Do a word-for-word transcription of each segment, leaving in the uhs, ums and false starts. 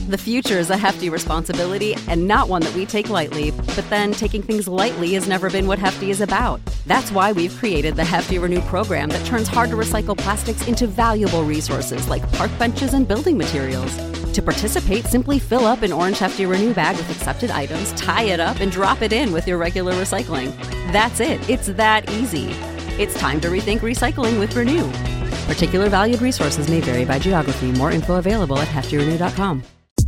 The future is a hefty responsibility and not one that we take lightly, but then taking things lightly has never been what Hefty is about. That's why we've created the Hefty Renew program that turns hard-to-recycle plastics into valuable resources like park benches and building materials. To participate, simply fill up an orange Hefty Renew bag with accepted items, tie it up, and drop it in with your regular recycling. That's it. It's that easy. It's time to rethink recycling with Renew. Particular valued resources may vary by geography. More info available at hefty renew dot com.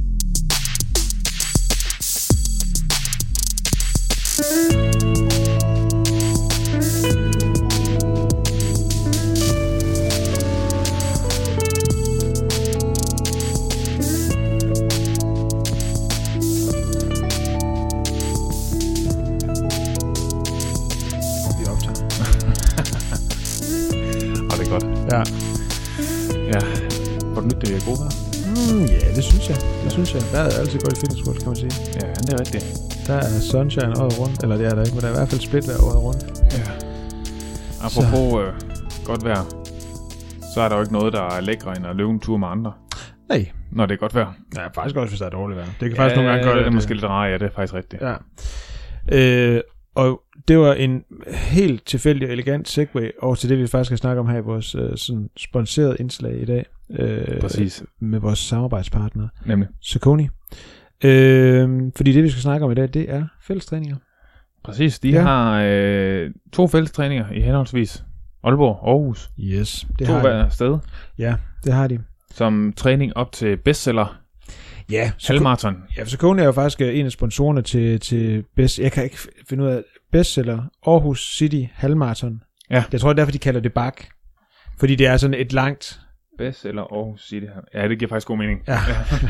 Ja. Ja. Var det nyt, det er god vejr? Mm, ja, det synes jeg. Det synes jeg. Vejret er altid godt i Fitness World, kan man sige. Ja, det er rigtigt. Der er sunshine året rundt. Eller det er der ikke, men der er i hvert fald splitvejr året rundt. Ja. Apropos øh, godt vejr, så er der jo ikke noget, der er lækre end at løbe en tur med andre. Nej. Når det er godt vejr. Ja, faktisk også, hvis der er dårligt vejr. Det kan ja, faktisk nogle gange gøre det. Det er måske lidt rart, ja, det er faktisk rigtigt. Ja. Øh, og det var en helt tilfældig og elegant segue over til det, vi faktisk skal snakke om her i vores øh, sådan sponsorerede indslag i dag. Øh, Præcis. Med vores samarbejdspartnere. Nemlig. Saucony. Øh, fordi det, vi skal snakke om i dag, det er fællestræninger. Præcis. De ja. har øh, to fællestræninger i henholdsvis Aalborg og Aarhus. Yes. Det to har hver de. sted. Ja, det har de. Som træning op til bestseller. Ja, halvmarathon. Ja, Saucony er jo faktisk en af sponsorerne til, til best, jeg kan ikke finde ud af bestseller Aarhus City halvmarathon. Ja. Jeg tror derfor de kalder det bak, fordi det er sådan et langt bestseller Aarhus City. Ja, det giver faktisk god mening. Ja.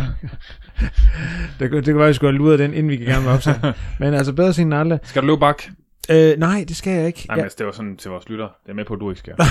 det, det kan være, at vi skulle have luret den, inden vi gik i gang med opsat. Men altså bedre sent end aldrig. Skal du løbe bak? Øh, nej, det skal jeg ikke. Nej, ja. men det var sådan til vores lytter. Det er med på, at du ikke skal.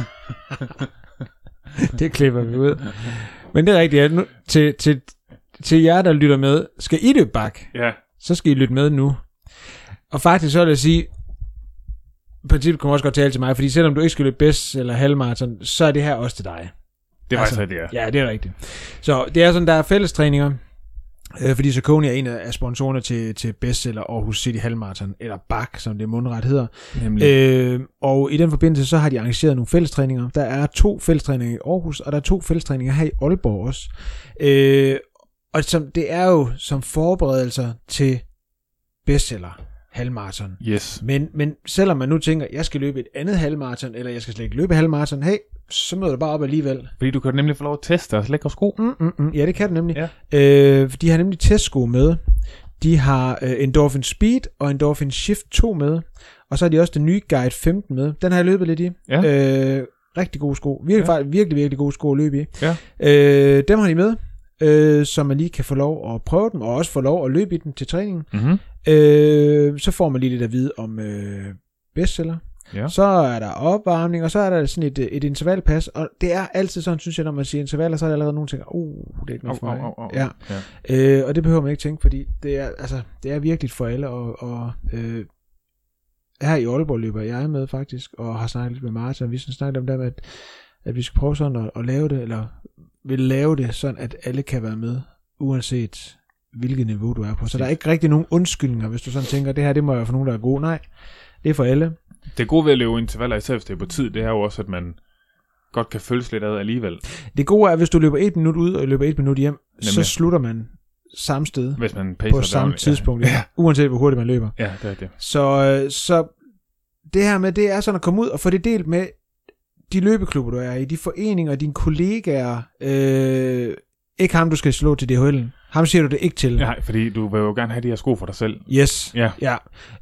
Det klipper vi ud. Men det er rigtigt. Ja. Nu, til, til, til jer, der lytter med, skal I løbe bak? Ja. Så skal I lytte med nu. Og faktisk så vil jeg sige, princippet kommer også godt tale til mig, fordi selvom du ikke skal løbe bedst eller halvmarathon, så er det her også til dig. Det er altså, faktisk rigtigt, ja. Ja, det er rigtigt. Så det er sådan, der er fællestræninger, øh, fordi Saucony er en af sponsorerne til, til bestseller Aarhus City halvmarathon, eller bak, som det mundret hedder. Øh, og i den forbindelse, så har de arrangeret nogle fællestræninger. Der er to fællestræninger i Aarhus, og der er to fællestræninger her i Aalborg også. Øh, og som, det er jo som forberedelser til bestseller halvmarathon. Yes. Men, men selvom man nu tænker, jeg skal løbe et andet halvmarathon, eller jeg skal slet ikke løbe halvmarathon, hey, så møder du bare op alligevel. Fordi du kan nemlig få lov at teste deres lækre sko. Mm, mm, mm. Ja, det kan du nemlig. Ja. Øh, de har nemlig testsko med. De har øh, Endorphin Speed og Endorphin Shift to med. Og så har de også den nye Guide femten med. Den har jeg løbet lidt i. Ja. Øh, rigtig gode sko. Virkelig, ja. virkelig, virkelig gode sko at løbe i. Ja. Øh, dem har de med, øh, så man lige kan få lov at prøve dem, og også få lov at løbe i dem til træningen. Mm-hmm. Øh, så får man lige lidt at vide om øh, bestseller. Ja. Så er der opvarmning, og så er der sådan et, et intervalpas, og det er altid sådan, synes jeg, når man siger intervaller, så er der allerede nogen, der tænker, uh, det er ikke noget for mig. Oh, oh, oh, ja. ja. Øh, og det behøver man ikke tænke, fordi det er, altså, det er virkelig for alle, og, og øh, her i Aalborg løber jeg med faktisk, og har snakket lidt med Martin, og vi skal snakke om det med, at, at vi skal prøve sådan at, at lave det, eller vil lave det sådan, at alle kan være med, uanset hvilket niveau du er på. Så der er ikke rigtig nogen undskyldninger, hvis du sådan tænker, det her, det må være for nogen, der er gode. Nej, det er for alle. Det gode ved at løbe intervaller, især hvis det er på tid, det er jo også, at man godt kan følges lidt ad alligevel. Det gode er, at hvis du løber et minut ud og løber et minut hjem, Nemlig. så slutter man samme sted hvis man på samme down, tidspunkt, ja. Ja. Uanset hvor hurtigt man løber. Ja, det er det. Så, så det her med, det er sådan at komme ud og få det delt med de løbeklubber, du er i, de foreninger, dine kollegaer, øh, ikke ham, du skal slå til D H L'en. Ham siger du det ikke til. Nej, fordi du vil jo gerne have de her sko for dig selv. Yes. Ja. ja.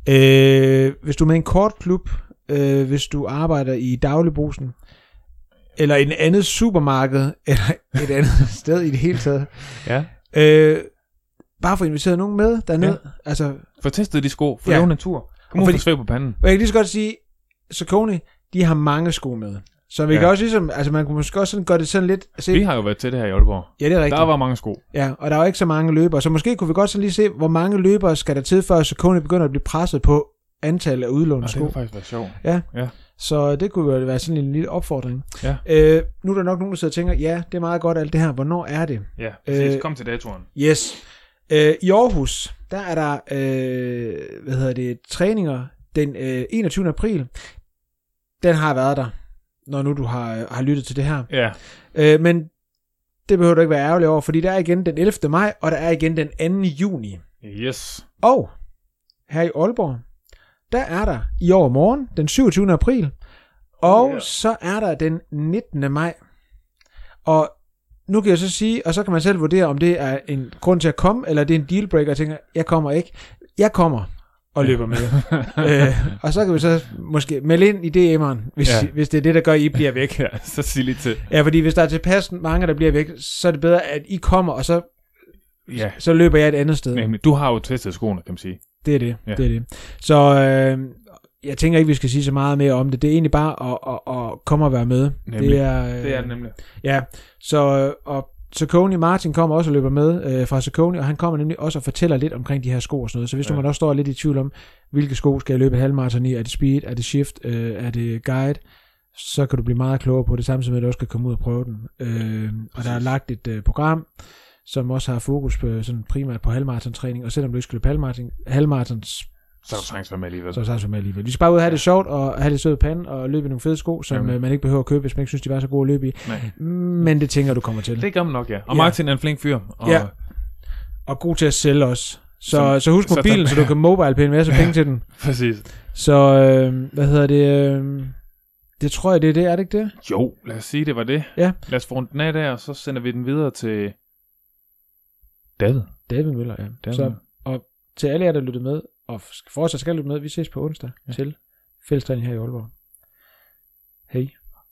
Øh, hvis du er med en kort klub, øh, hvis du arbejder i dagligbrusen, eller i et andet supermarked, eller et andet sted i det hele taget. Ja. Øh, bare få inviteret nogen med dernede. Ja. Altså, få testet de sko, få ja. lavet en tur. Kom ud for svæv på panden. Og jeg kan lige så godt sige, Saucony, de har mange sko med. Så vi ja. kan også ligesom, altså man kunne måske også sådan gøre det sådan lidt... Se. Vi har jo været til det her i Aalborg. Ja, det er rigtigt. Der var mange sko. Ja, og der var ikke så mange løbere. Så måske kunne vi godt sådan lige se, hvor mange løbere skal der til, før Saucony begynder at blive presset på antallet af udlånte sko. Det kunne faktisk være sjovt. Ja. ja. Så det kunne jo være sådan en lille opfordring. Ja. Øh, nu er der nok nogen, der sidder og tænker, ja, det er meget godt alt det her. Hvornår er det? Ja, præcis. Øh, Kom til datoren. Yes. Øh, I Aarhus, der er der, øh, hvad hedder det, træninger den øh, enogtyvende april. Den har været der, når nu du har, har lyttet til det her. Ja. Øh, men det behøver du ikke være ærgerlig over, fordi der er igen den ellevte maj, og der er igen den anden juni. Yes. Og her i Aalborg, der er der i år morgen, den syvogtyvende april, og yeah. så er der den nittende maj. Og nu kan jeg så sige, og så kan man selv vurdere, om det er en grund til at komme, eller det er en dealbreaker, og tænker, jeg kommer ikke. Jeg kommer og løber med. øh, og så kan vi så måske melde ind i D M'eren, hvis, ja. hvis det er det, der gør, at I bliver væk. Ja, så sig lige til. Ja, fordi hvis der er tilpas mange, der bliver væk, så er det bedre, at I kommer, og så, ja. så løber jeg et andet sted. Men du har jo testet skoene, kan man sige. Det er det, ja. det er det. Så øh, jeg tænker ikke, vi skal sige så meget mere om det. Det er egentlig bare at, at, at komme og være med. Nemlig. Det er, øh, det er det nemlig. Ja, så og Saucony Martin kommer også og løber med øh, fra Saucony, og han kommer nemlig også og fortæller lidt omkring de her sko og sådan noget. Så hvis ja. du man også står lidt i tvivl om, hvilke sko skal jeg løbe et halvmarathon i, er det speed, er det shift, øh, er det guide, så kan du blive meget klogere på det, samtidig med at du også skal komme ud og prøve den. Øh, og der er lagt et øh, program, som også har fokus på sådan primært på halvmarathon-træning, og selvom du ikke skal løbe halvmarathon, halvmarathons, så er du sagtens være med alligevel. Så er du sagtens være med alligevel. Vi skal bare ud og have det sjovt, og have det søde pande, og løbe i nogle fede sko, som Jamen. man ikke behøver at købe, hvis man ikke synes, de var så gode at løbe i. Nej. Men det tænker du kommer til. Det gør man nok, ja. Og Martin er en flink fyr. Og ja. Og god til at sælge også. Så, så, så husk så mobilen, så, så du kan mobile-pinde med så penge til den. Præcis. Så, øh, hvad hedder det? Øh, det tror jeg, det er det, er det ikke det? Jo, lad os sige, det var det. Ja. Lad os få rundt den af der, og så sender vi den videre til David. David Møller, ja. David. Så, og til alle jer, der lyttede med, og fortsat skal lytte med, vi ses på onsdag ja. til fællestræning her i Aalborg. Hej.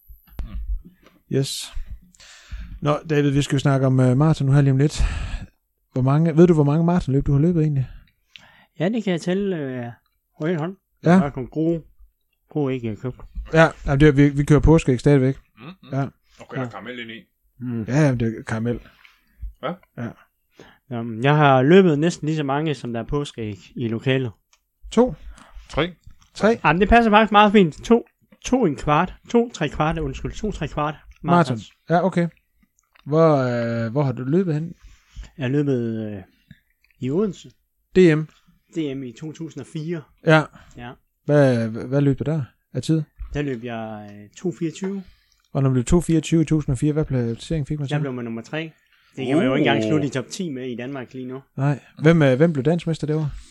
Mm. Yes. Nå, David, vi skal jo snakke om uh, maraton nu her lige om lidt. Hvor mange, ved du, hvor mange maratonløb du har løbet egentlig? Ja, det kan jeg tælle øh, på en hånd. Ja. Der er nogle gode, gode æg, jeg har købt. Ja, jamen, det er, vi, vi kører påskeæg stadigvæk. Mm-hmm. Ja. Okay, der er karamel ind i. Mm. Ja, jamen, det er karamel. Ja? Ja. Um, jeg har løbet næsten lige så mange, som der er påskeæg i lokalet. To. Tre. Tre. Jamen, det passer faktisk meget fint. To, to en kvart. To, tre kvart, undskyld. To, tre kvart. Maraton. Ja, okay. Hvor, øh, hvor har du løbet hen? Jeg har løbet øh, i Odense. D M. D M i to tusind og fire. Ja. Ja. Hvad, hvad løb du der af tid? Der løb jeg øh, to fireogtyve. Og når du blev to fireogtyve i to tusind og fire, hvad placering fik man så? Jeg blev med nummer tre. Det kan man jo ikke engang slutte i top ti med i Danmark lige nu. Nej. Hvem, øh, hvem blev dansmester det år?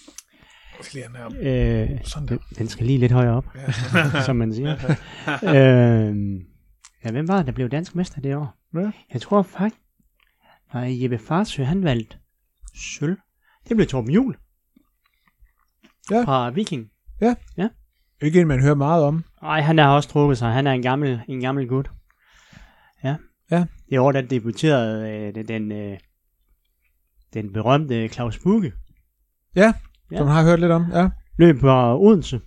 Øh, Sådan den skal lige lidt højere op, ja. Som man siger. øh, ja, hvem var det, der blev dansk mester det år? Ja. Jeg tror faktisk, at Jeppe Farsø, han valgte sølv. Det blev Torben Juhl. Ja. Fra Viking. Ja. Ja. Ikke en, man hører meget om. Nej, han har også trukket sig. Han er en gammel, en gammel gut. Ja. Ja. Det år, der debuterede øh, den, den, øh, den berømte Claus Bugge. Ja, ja, som har hørt lidt om. Ja. Løb på Odense.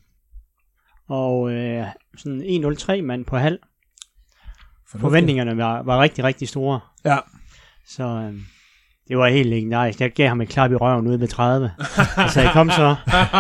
Og øh, sådan en nul tre mand på halv. Fornuftigt. Forventningerne var, var rigtig, rigtig store. Ja. Så øh, det var helt legendarisk. Jeg gav ham et klap i røven ude ved tredive. Og så jeg kom så.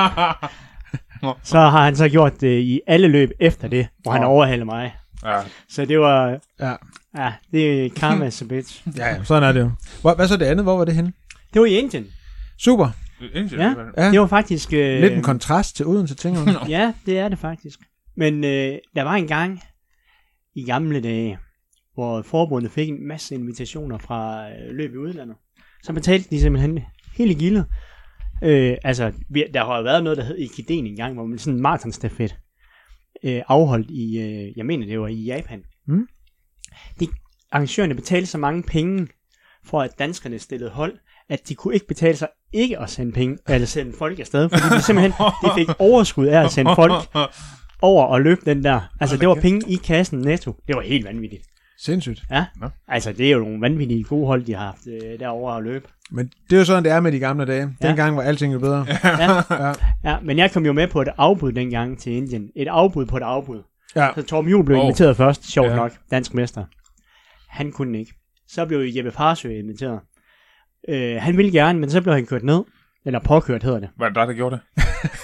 Så har han så gjort det i alle løb efter det, hvor han overhalede mig. Ja. Så det var... Ja. Ja, det er karma's a bitch. Ja, ja, sådan er det jo. Hvor, hvad så det andet? Hvor var det henne? Det var i Indien. Super. Indien? Ja, ja. Det var faktisk... Øh, lidt en kontrast til Odense, tænker man. Ja, det er det faktisk. Men øh, der var en gang i gamle dage, hvor forbundet fik en masse invitationer fra øh, løb i udlandet. Så betalte de simpelthen hele gildet. Øh, altså, vi, der har jo været noget, der hed Ikiden en gang, hvor man sådan en maratonstafet øh, afholdt i, øh, jeg mener det var i Japan. Mm. De arrangørerne betalte så mange penge, for at danskerne stillede hold, at de kunne ikke betale sig ikke at sende penge, eller sende folk afsted, fordi de simpelthen de fik overskud af at sende folk over og løbe den der. Altså, det var penge i kassen netto. Det var helt vanvittigt. Sindssygt. Ja, altså det er jo nogle vanvittige gode hold, de har haft øh, derovre at løbe. Men det er jo sådan, det er med de gamle dage. Ja. Dengang var alting jo bedre. Ja. Ja. Ja, men jeg kom jo med på et afbud dengang til Indien. Et afbud på et afbud. Ja. Så Torben Juhl blev oh. inviteret først, sjovt ja. nok, dansk mester. Han kunne ikke. Så blev Jeppe Farsø inviteret. Øh, han ville gerne, men så blev han kørt ned. Eller påkørt hedder det. Var det dig, der gjorde det?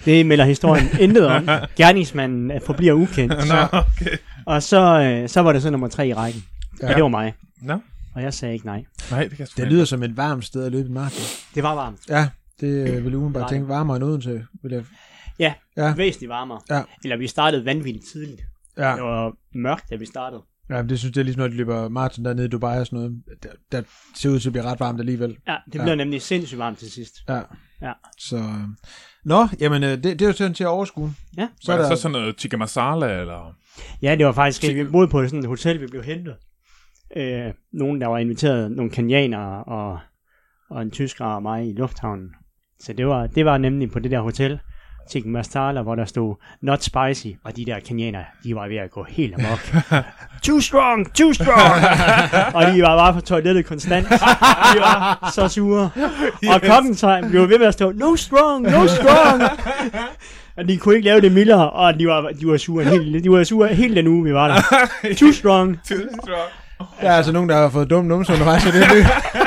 Det melder historien intet om. Gerningsmanden forbliver ukendt. Nå, okay. Og så, øh, så var det så nummer tre i rækken. Ja. Og det var mig. Nå. Og jeg sagde ikke nej. Nej, det kan jeg Det lyder som et varmt sted at løbe i maraton. Det var varmt. Ja, det øh, vil ugen bare tænke varmere end Odense. Vil jeg... Ja, ja, væsentligt varmere. Ja. Eller vi startede vanvittigt tidligt. Ja. Det var mørkt, da vi startede. Ja, det synes jeg ligesom, når de løber maraton dernede i Dubai og sådan noget. Der, der ser ud til at blive ret varmt alligevel. Ja, det blev ja. nemlig sindssygt varmt til sidst. Ja. Ja. Så, øh... Nå, jamen, det, det er jo sådan til at overskue. Ja. Så er der så sådan noget tikka masala, eller? Ja, det var faktisk, vi boede på sådan et hotel, vi blev hentet. Øh, nogen, der var inviteret, nogle kenianere og, og en tysker og mig i lufthavnen. Så det var, det var nemlig på det der hotel, tikka masala, hvor der stod not spicy, og de der kenianere, de var ved at gå helt amok. Too strong, too strong! Og de var bare på toilettet konstant. De var så sure. Yes. Og kokken så blev ved med at stå, no strong, no strong! Og de kunne ikke lave det mildere, og de var, de var sure helt, de var sure helt den uge, vi var der. Too strong. Too strong. Der er altså nogen, der har fået dumme numse undervejs i det løb.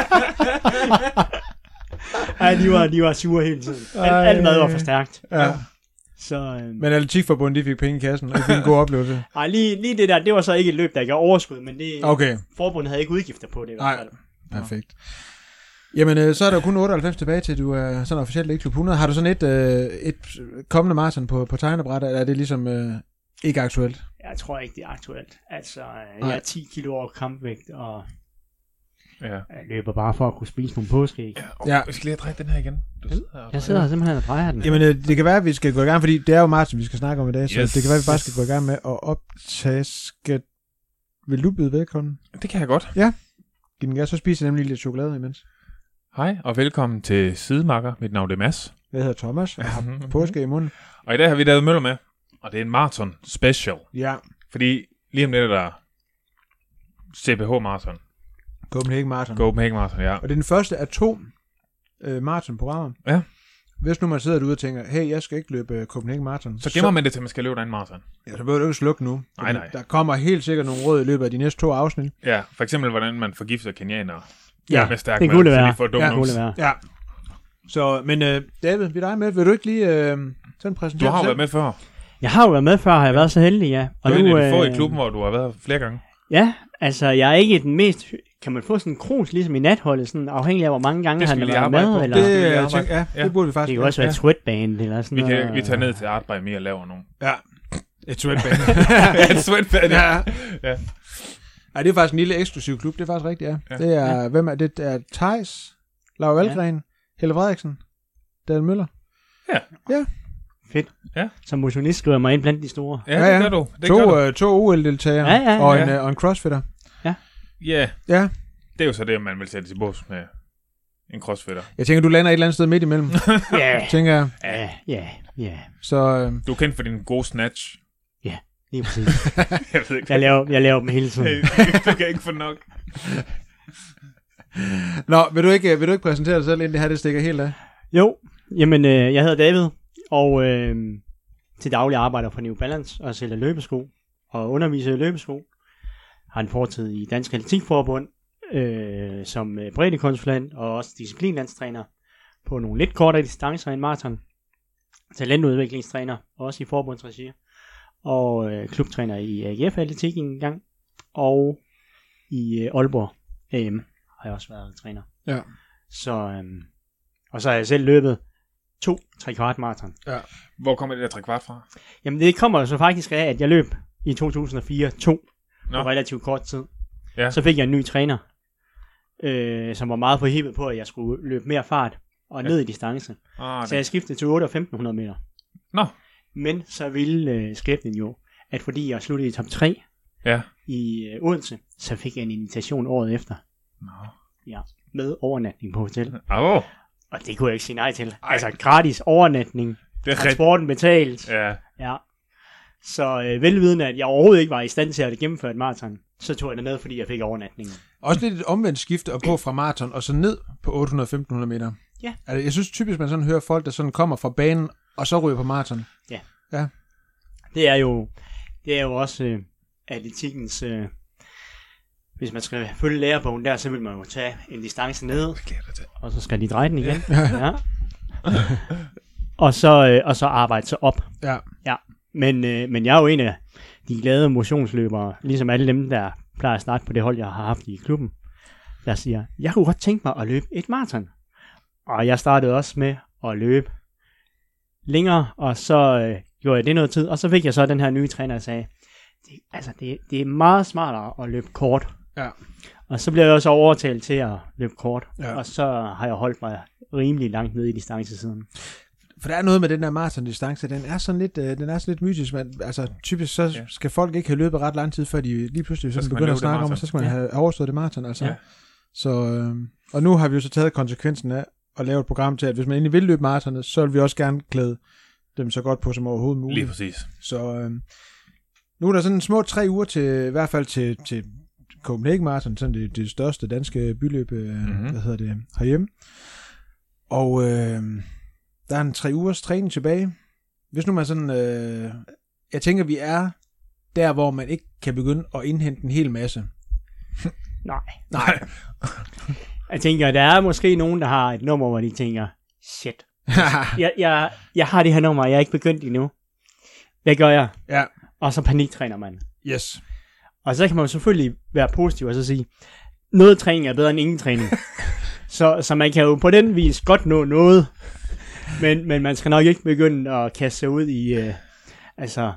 Ja, de var, de var sure hele tiden. Alt, alt mad var for stærkt. Ja. Så, øhm. Men Atletikforbundet, de fik penge i kassen, og de fik en god oplevelse. Nej, lige, lige det der, det var så ikke et løb, der gav overskud, men det, okay. Forbundet havde ikke udgifter på det i hvert fald. Perfekt. Jamen, øh, så er der jo kun otteoghalvfems tilbage til, du er sådan officielt ikke klub hundrede. Har du sådan et, øh, et kommende maraton på, på tegnebræt, eller er det ligesom øh, ikke aktuelt? Jeg tror ikke, det er aktuelt. Altså, øh, jeg er ti kilo over kampvægt, og ja. jeg løber bare for at kunne spise nogle påskeæg. Ja, og ja. Vi skal lige have drejet den her igen. Du sidder jeg sidder simpelthen og drejer den. Jamen, øh, det kan være, at vi skal gå i gang, fordi det er jo maraton, vi skal snakke om i dag, så yes. det kan være, at vi bare skal gå i gang med at optage. Skal... Vil du byde velkommen? Det kan jeg godt. Ja. Giv den gas, så spiser jeg nemlig lidt chokolade imens. Hej, og velkommen til Sidemakker. Mit navn er Mads. Jeg hedder Thomas, og har påske i munden. Og i dag har vi David Møller med, og det er en maraton special. Ja. Fordi lige om lidt er der C P H-maraton. Copenhagen Marathon. Copenhagen Marathon, ja. Og det er den første af to øh, maratonprogrammer. Ja. Hvis nu man sidder derude og tænker, hey, jeg skal ikke løbe Copenhagen Marathon. Så gemmer så... man det til, man skal løbe den maraton. Ja, så behøver du ikke slukke nu. Nej, nej. Der kommer helt sikkert nogle råd i løbet af de næste to afsnit. Ja, for eksempel, hvordan man forgifter kenianere. Ja, med stærk det kunne det være. De får ja, det kunne det være. Ja. Så, men øh, David, vi er dig med. Vil du ikke lige øh, sådan præsentere Du har jo selv? været med før. Jeg har jo været med før, har jeg været så heldig, ja. Og du er en af de få i klubben, hvor du har været flere gange. Ja, altså jeg er ikke den mest... Kan man få sådan en krus ligesom i natholdet, sådan afhængig af, hvor mange gange han har været med? På. Eller? Det, det, jeg tænker, ja, ja, det burde vi faktisk. Det kan også være et sweatband eller sådan vi kan, noget. Vi tager ned til Art by Me og laver nogle. Ja, et sweatband. ja, et sweatband, ja. ja. Ej, det er faktisk en lille eksklusiv klub, det er faktisk rigtigt, ja. ja. Det er, ja. Hvem er det? Det er Theis, Laura Valgren, ja. Helle Frederiksen, David Møller. Ja. Ja. Fedt. Ja. Som motionist skriver mig ind blandt de store. Ja, det ja, ja. gør du. Det to, gør du. Øh, to O L-deltagere ja, ja, ja. og, en, ja. øh, og en crossfitter. Ja. Ja. Ja. Det er jo så det, man vil sætte til bås med en crossfitter. Jeg tænker, du lander et eller andet sted midt imellem. Ja. Tænker jeg. Ja, ja, ja. Så, øh... Du er kendt for din gode snatch. Ja, lige præcis. jeg ved ikke. Jeg laver, jeg laver dem hele tiden. Du kan ikke få nok. Nå, vil du, ikke, vil du ikke præsentere dig selv, inden det her det stikker helt af? Jo, jamen øh, jeg hedder David, og øh, til daglig arbejder for New Balance og sælger løbesko og underviser i løbesko. Har en fortid i Dansk Atletikforbund øh, som øh, breddekonsulent og også disciplinlandstræner på nogle lidt kortere distancer end maraton. Talentudviklingstræner også i forbundsregi og øh, klubtræner i A G F Atletik en gang og i øh, Aalborg A M har jeg også været træner. Ja. Så øh, og så har jeg selv løbet to tre kvart maraton. Ja. Hvor kommer det der tre kvart fra? Jamen det kommer så faktisk af, at jeg løb i to tusind og fire to Nå. på relativt kort tid. Ja. Så fik jeg en ny træner, øh, som var meget forhippet på, at jeg skulle løbe mere fart og ja. ned i distance. Ah, så jeg skiftede til otte og femten hundrede meter. Nå. Men så ville øh, skæbnen jo, at fordi jeg sluttede i top tre ja. i øh, Odense, så fik jeg en invitation året efter. Nå. Ja, med overnatning på hotel. Oh. Og det kunne jeg ikke sige nej til. Ej. Altså gratis overnatning. Det er transporten betalt. Ja. Ja. Så øh, velvidende, at jeg overhovedet ikke var i stand til at gennemføre et maraton, så tog jeg det ned, fordi jeg fik overnatningen. Også lidt et omvendt skifte at gå fra maraton og så ned på otte hundrede til femten hundrede meter. Ja. Altså, jeg synes typisk, man sådan hører folk, der sådan kommer fra banen, og så ryger på maraton. Ja. Ja. Det er jo, det er jo også øh, atletikkens... Øh, hvis man skal følge lærebogen der, så vil man jo tage en distance ned, og så skal de dreje den igen. Ja. og så, øh, og så arbejde sig op. Ja. Ja, men, øh, men jeg er jo en af de glade motionsløbere, ligesom alle dem, der plejer at starte på det hold, jeg har haft i klubben, der siger, jeg kunne godt tænke mig at løbe et maraton. Og jeg startede også med at løbe længere, og så øh, gjorde jeg det noget tid, og så fik jeg så den her nye træner, der sagde, det, altså det, det er meget smartere at løbe kort. Ja. Og så blev jeg også overtalt til at løbe kort, Ja. og så har jeg holdt mig rimelig langt nede i distancesiden. For der er noget med den der maratondistance, den er sådan lidt, øh, den er sådan lidt mytisk, men altså typisk så ja. skal folk ikke have løbet ret lang tid, før de lige pludselig så begynder at snakke om, og så skal man ja. have overstået det maraton, altså. Ja. Så, øh, og nu har vi jo så taget konsekvensen af at lave et program til, at hvis man egentlig vil løbe maratonet, så vil vi også gerne klæde dem så godt på som overhovedet muligt. Lige præcis. Så øh, nu er der sådan små tre uger til, i hvert fald til, til Copenhagen Marathon, sådan det, det største danske byløb, øh, mm-hmm. hvad hedder det, herhjemme. Og øh, der er en tre ugers træning tilbage. Hvis nu man sådan, øh, jeg tænker, vi er der, hvor man ikke kan begynde at indhente en hel masse. Nej. Nej. Jeg tænker, der er måske nogen, der har et nummer, hvor de tænker, shit, jeg, jeg, jeg har det her nummer, jeg er ikke begyndt endnu. Hvad gør jeg? Ja. Og så paniktræner man. Yes. Og så kan man jo selvfølgelig være positiv og så sige, noget træning er bedre end ingen træning. så, så man kan jo på den vis godt nå noget, men, men man skal nok ikke begynde at kaste sig ud i, øh, altså,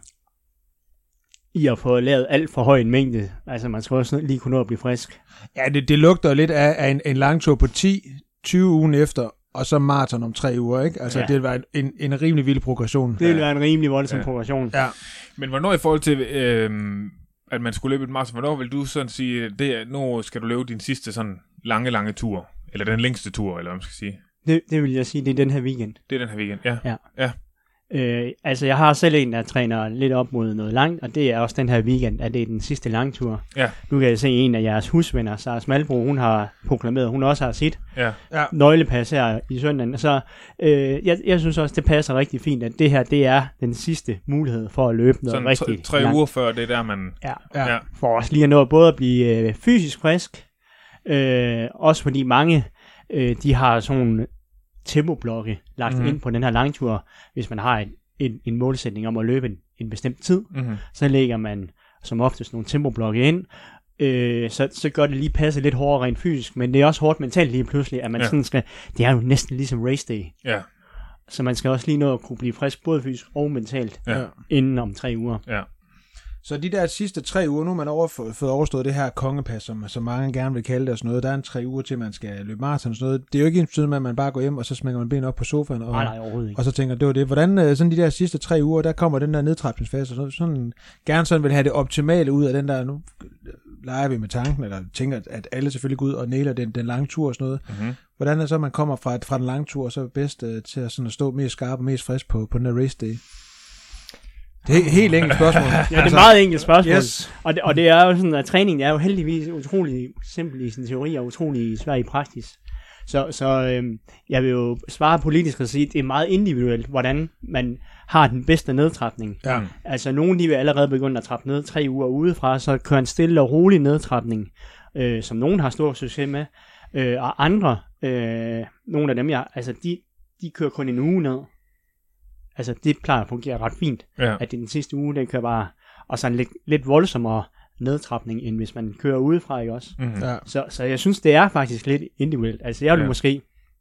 i at få lavet alt for høj en mængde. Altså man skal også lige kunne nå at blive frisk. Ja, det, det lugter lidt af, af en, en lang tur på ti tyve ugen efter, og så maraton om tre uger, ikke? Altså ja. Det var en, en rimelig vild progression. Det ville være en rimelig voldsom ja. progression. Ja. Men hvornår i forhold til, øh, at man skulle løbe et maraton, hvornår vil du sådan sige, det er, nu skal du løbe din sidste sådan lange, lange tur, eller den længste tur, eller hvad man skal sige? Det, det vil jeg sige, det er den her weekend. Det er den her weekend, ja. Ja. ja. Øh, altså jeg har selv en, der træner lidt op mod noget langt, og det er også den her weekend, at det er den sidste langtur. Ja. Nu kan jeg se en af jeres husvenner, Sara Smalbro, hun har proklameret, hun også har sit ja. Ja. nøglepas her i søndagen. Så øh, jeg, jeg synes også, det passer rigtig fint, at det her, det er den sidste mulighed for at løbe noget sådan rigtig t- tre langt. uger før, det er der, man... Ja, ja. ja. for os lige at nå både at blive øh, fysisk frisk, øh, også fordi mange, øh, de har sådan tempoblokke lagt mm-hmm. ind på den her langtur, hvis man har en En, en målsætning om at løbe en, en bestemt tid, mm-hmm. så lægger man som oftest nogle tempoblokke ind, øh, så, så gør det lige passe lidt hårdere rent fysisk, men det er også hårdt mentalt lige pludselig, at man ja. sådan skal, det er jo næsten ligesom race day, ja. så man skal også lige nå at kunne blive frisk, både fysisk og mentalt, ja. inden om tre uger. Ja. Så de der sidste tre uger, nu har man over, fået overstået det her kongepas, som, som mange gerne vil kalde det og sådan noget. Der er en tre uger til, man skal løbe maraton og sådan noget. Det er jo ikke en betydning med, at man bare går hjem, og så smækker man benene op på sofaen. Og, nej, nej, overhovedet ikke. Og så tænker, det var det. Hvordan sådan de der sidste tre uger, der kommer den der nedtrapningsfase, og sådan, sådan, gerne sådan vil have det optimale ud af den der, nu leger vi med tanken, eller tænker, at alle selvfølgelig går ud og næler den, den lange tur og sådan noget. Mm-hmm. Hvordan er så, man kommer fra, fra den lange tur, og så er bedst uh, til at, sådan at stå mest skarp og mest frisk på, på den der race day? Det er helt enkelt spørgsmål. Ja, det er altså, meget enkelt spørgsmål. Yes. Og, det, og det er jo sådan, at træningen er jo heldigvis utrolig simpel i sin teori, og utrolig svær i praksis. Så, så øhm, jeg vil jo svare politisk og sige, at det er meget individuelt, hvordan man har den bedste nedtrapning. Ja. Altså, nogen de vil allerede begynde at trappe ned tre uger udefra, så kører en stille og rolig nedtrapning, øh, som nogen har stor succes med, øh, og andre, øh, nogle af dem, jeg, altså de, de kører kun en uge ned. Altså, det plejer at fungere ret fint, ja. At det den sidste uge, den kører bare, og så en lidt, lidt voldsommere nedtrapning, end hvis man kører udefra, ikke også? Mm-hmm. Ja. Så, så jeg synes, det er faktisk lidt individuelt. Altså, jeg vil ja. måske,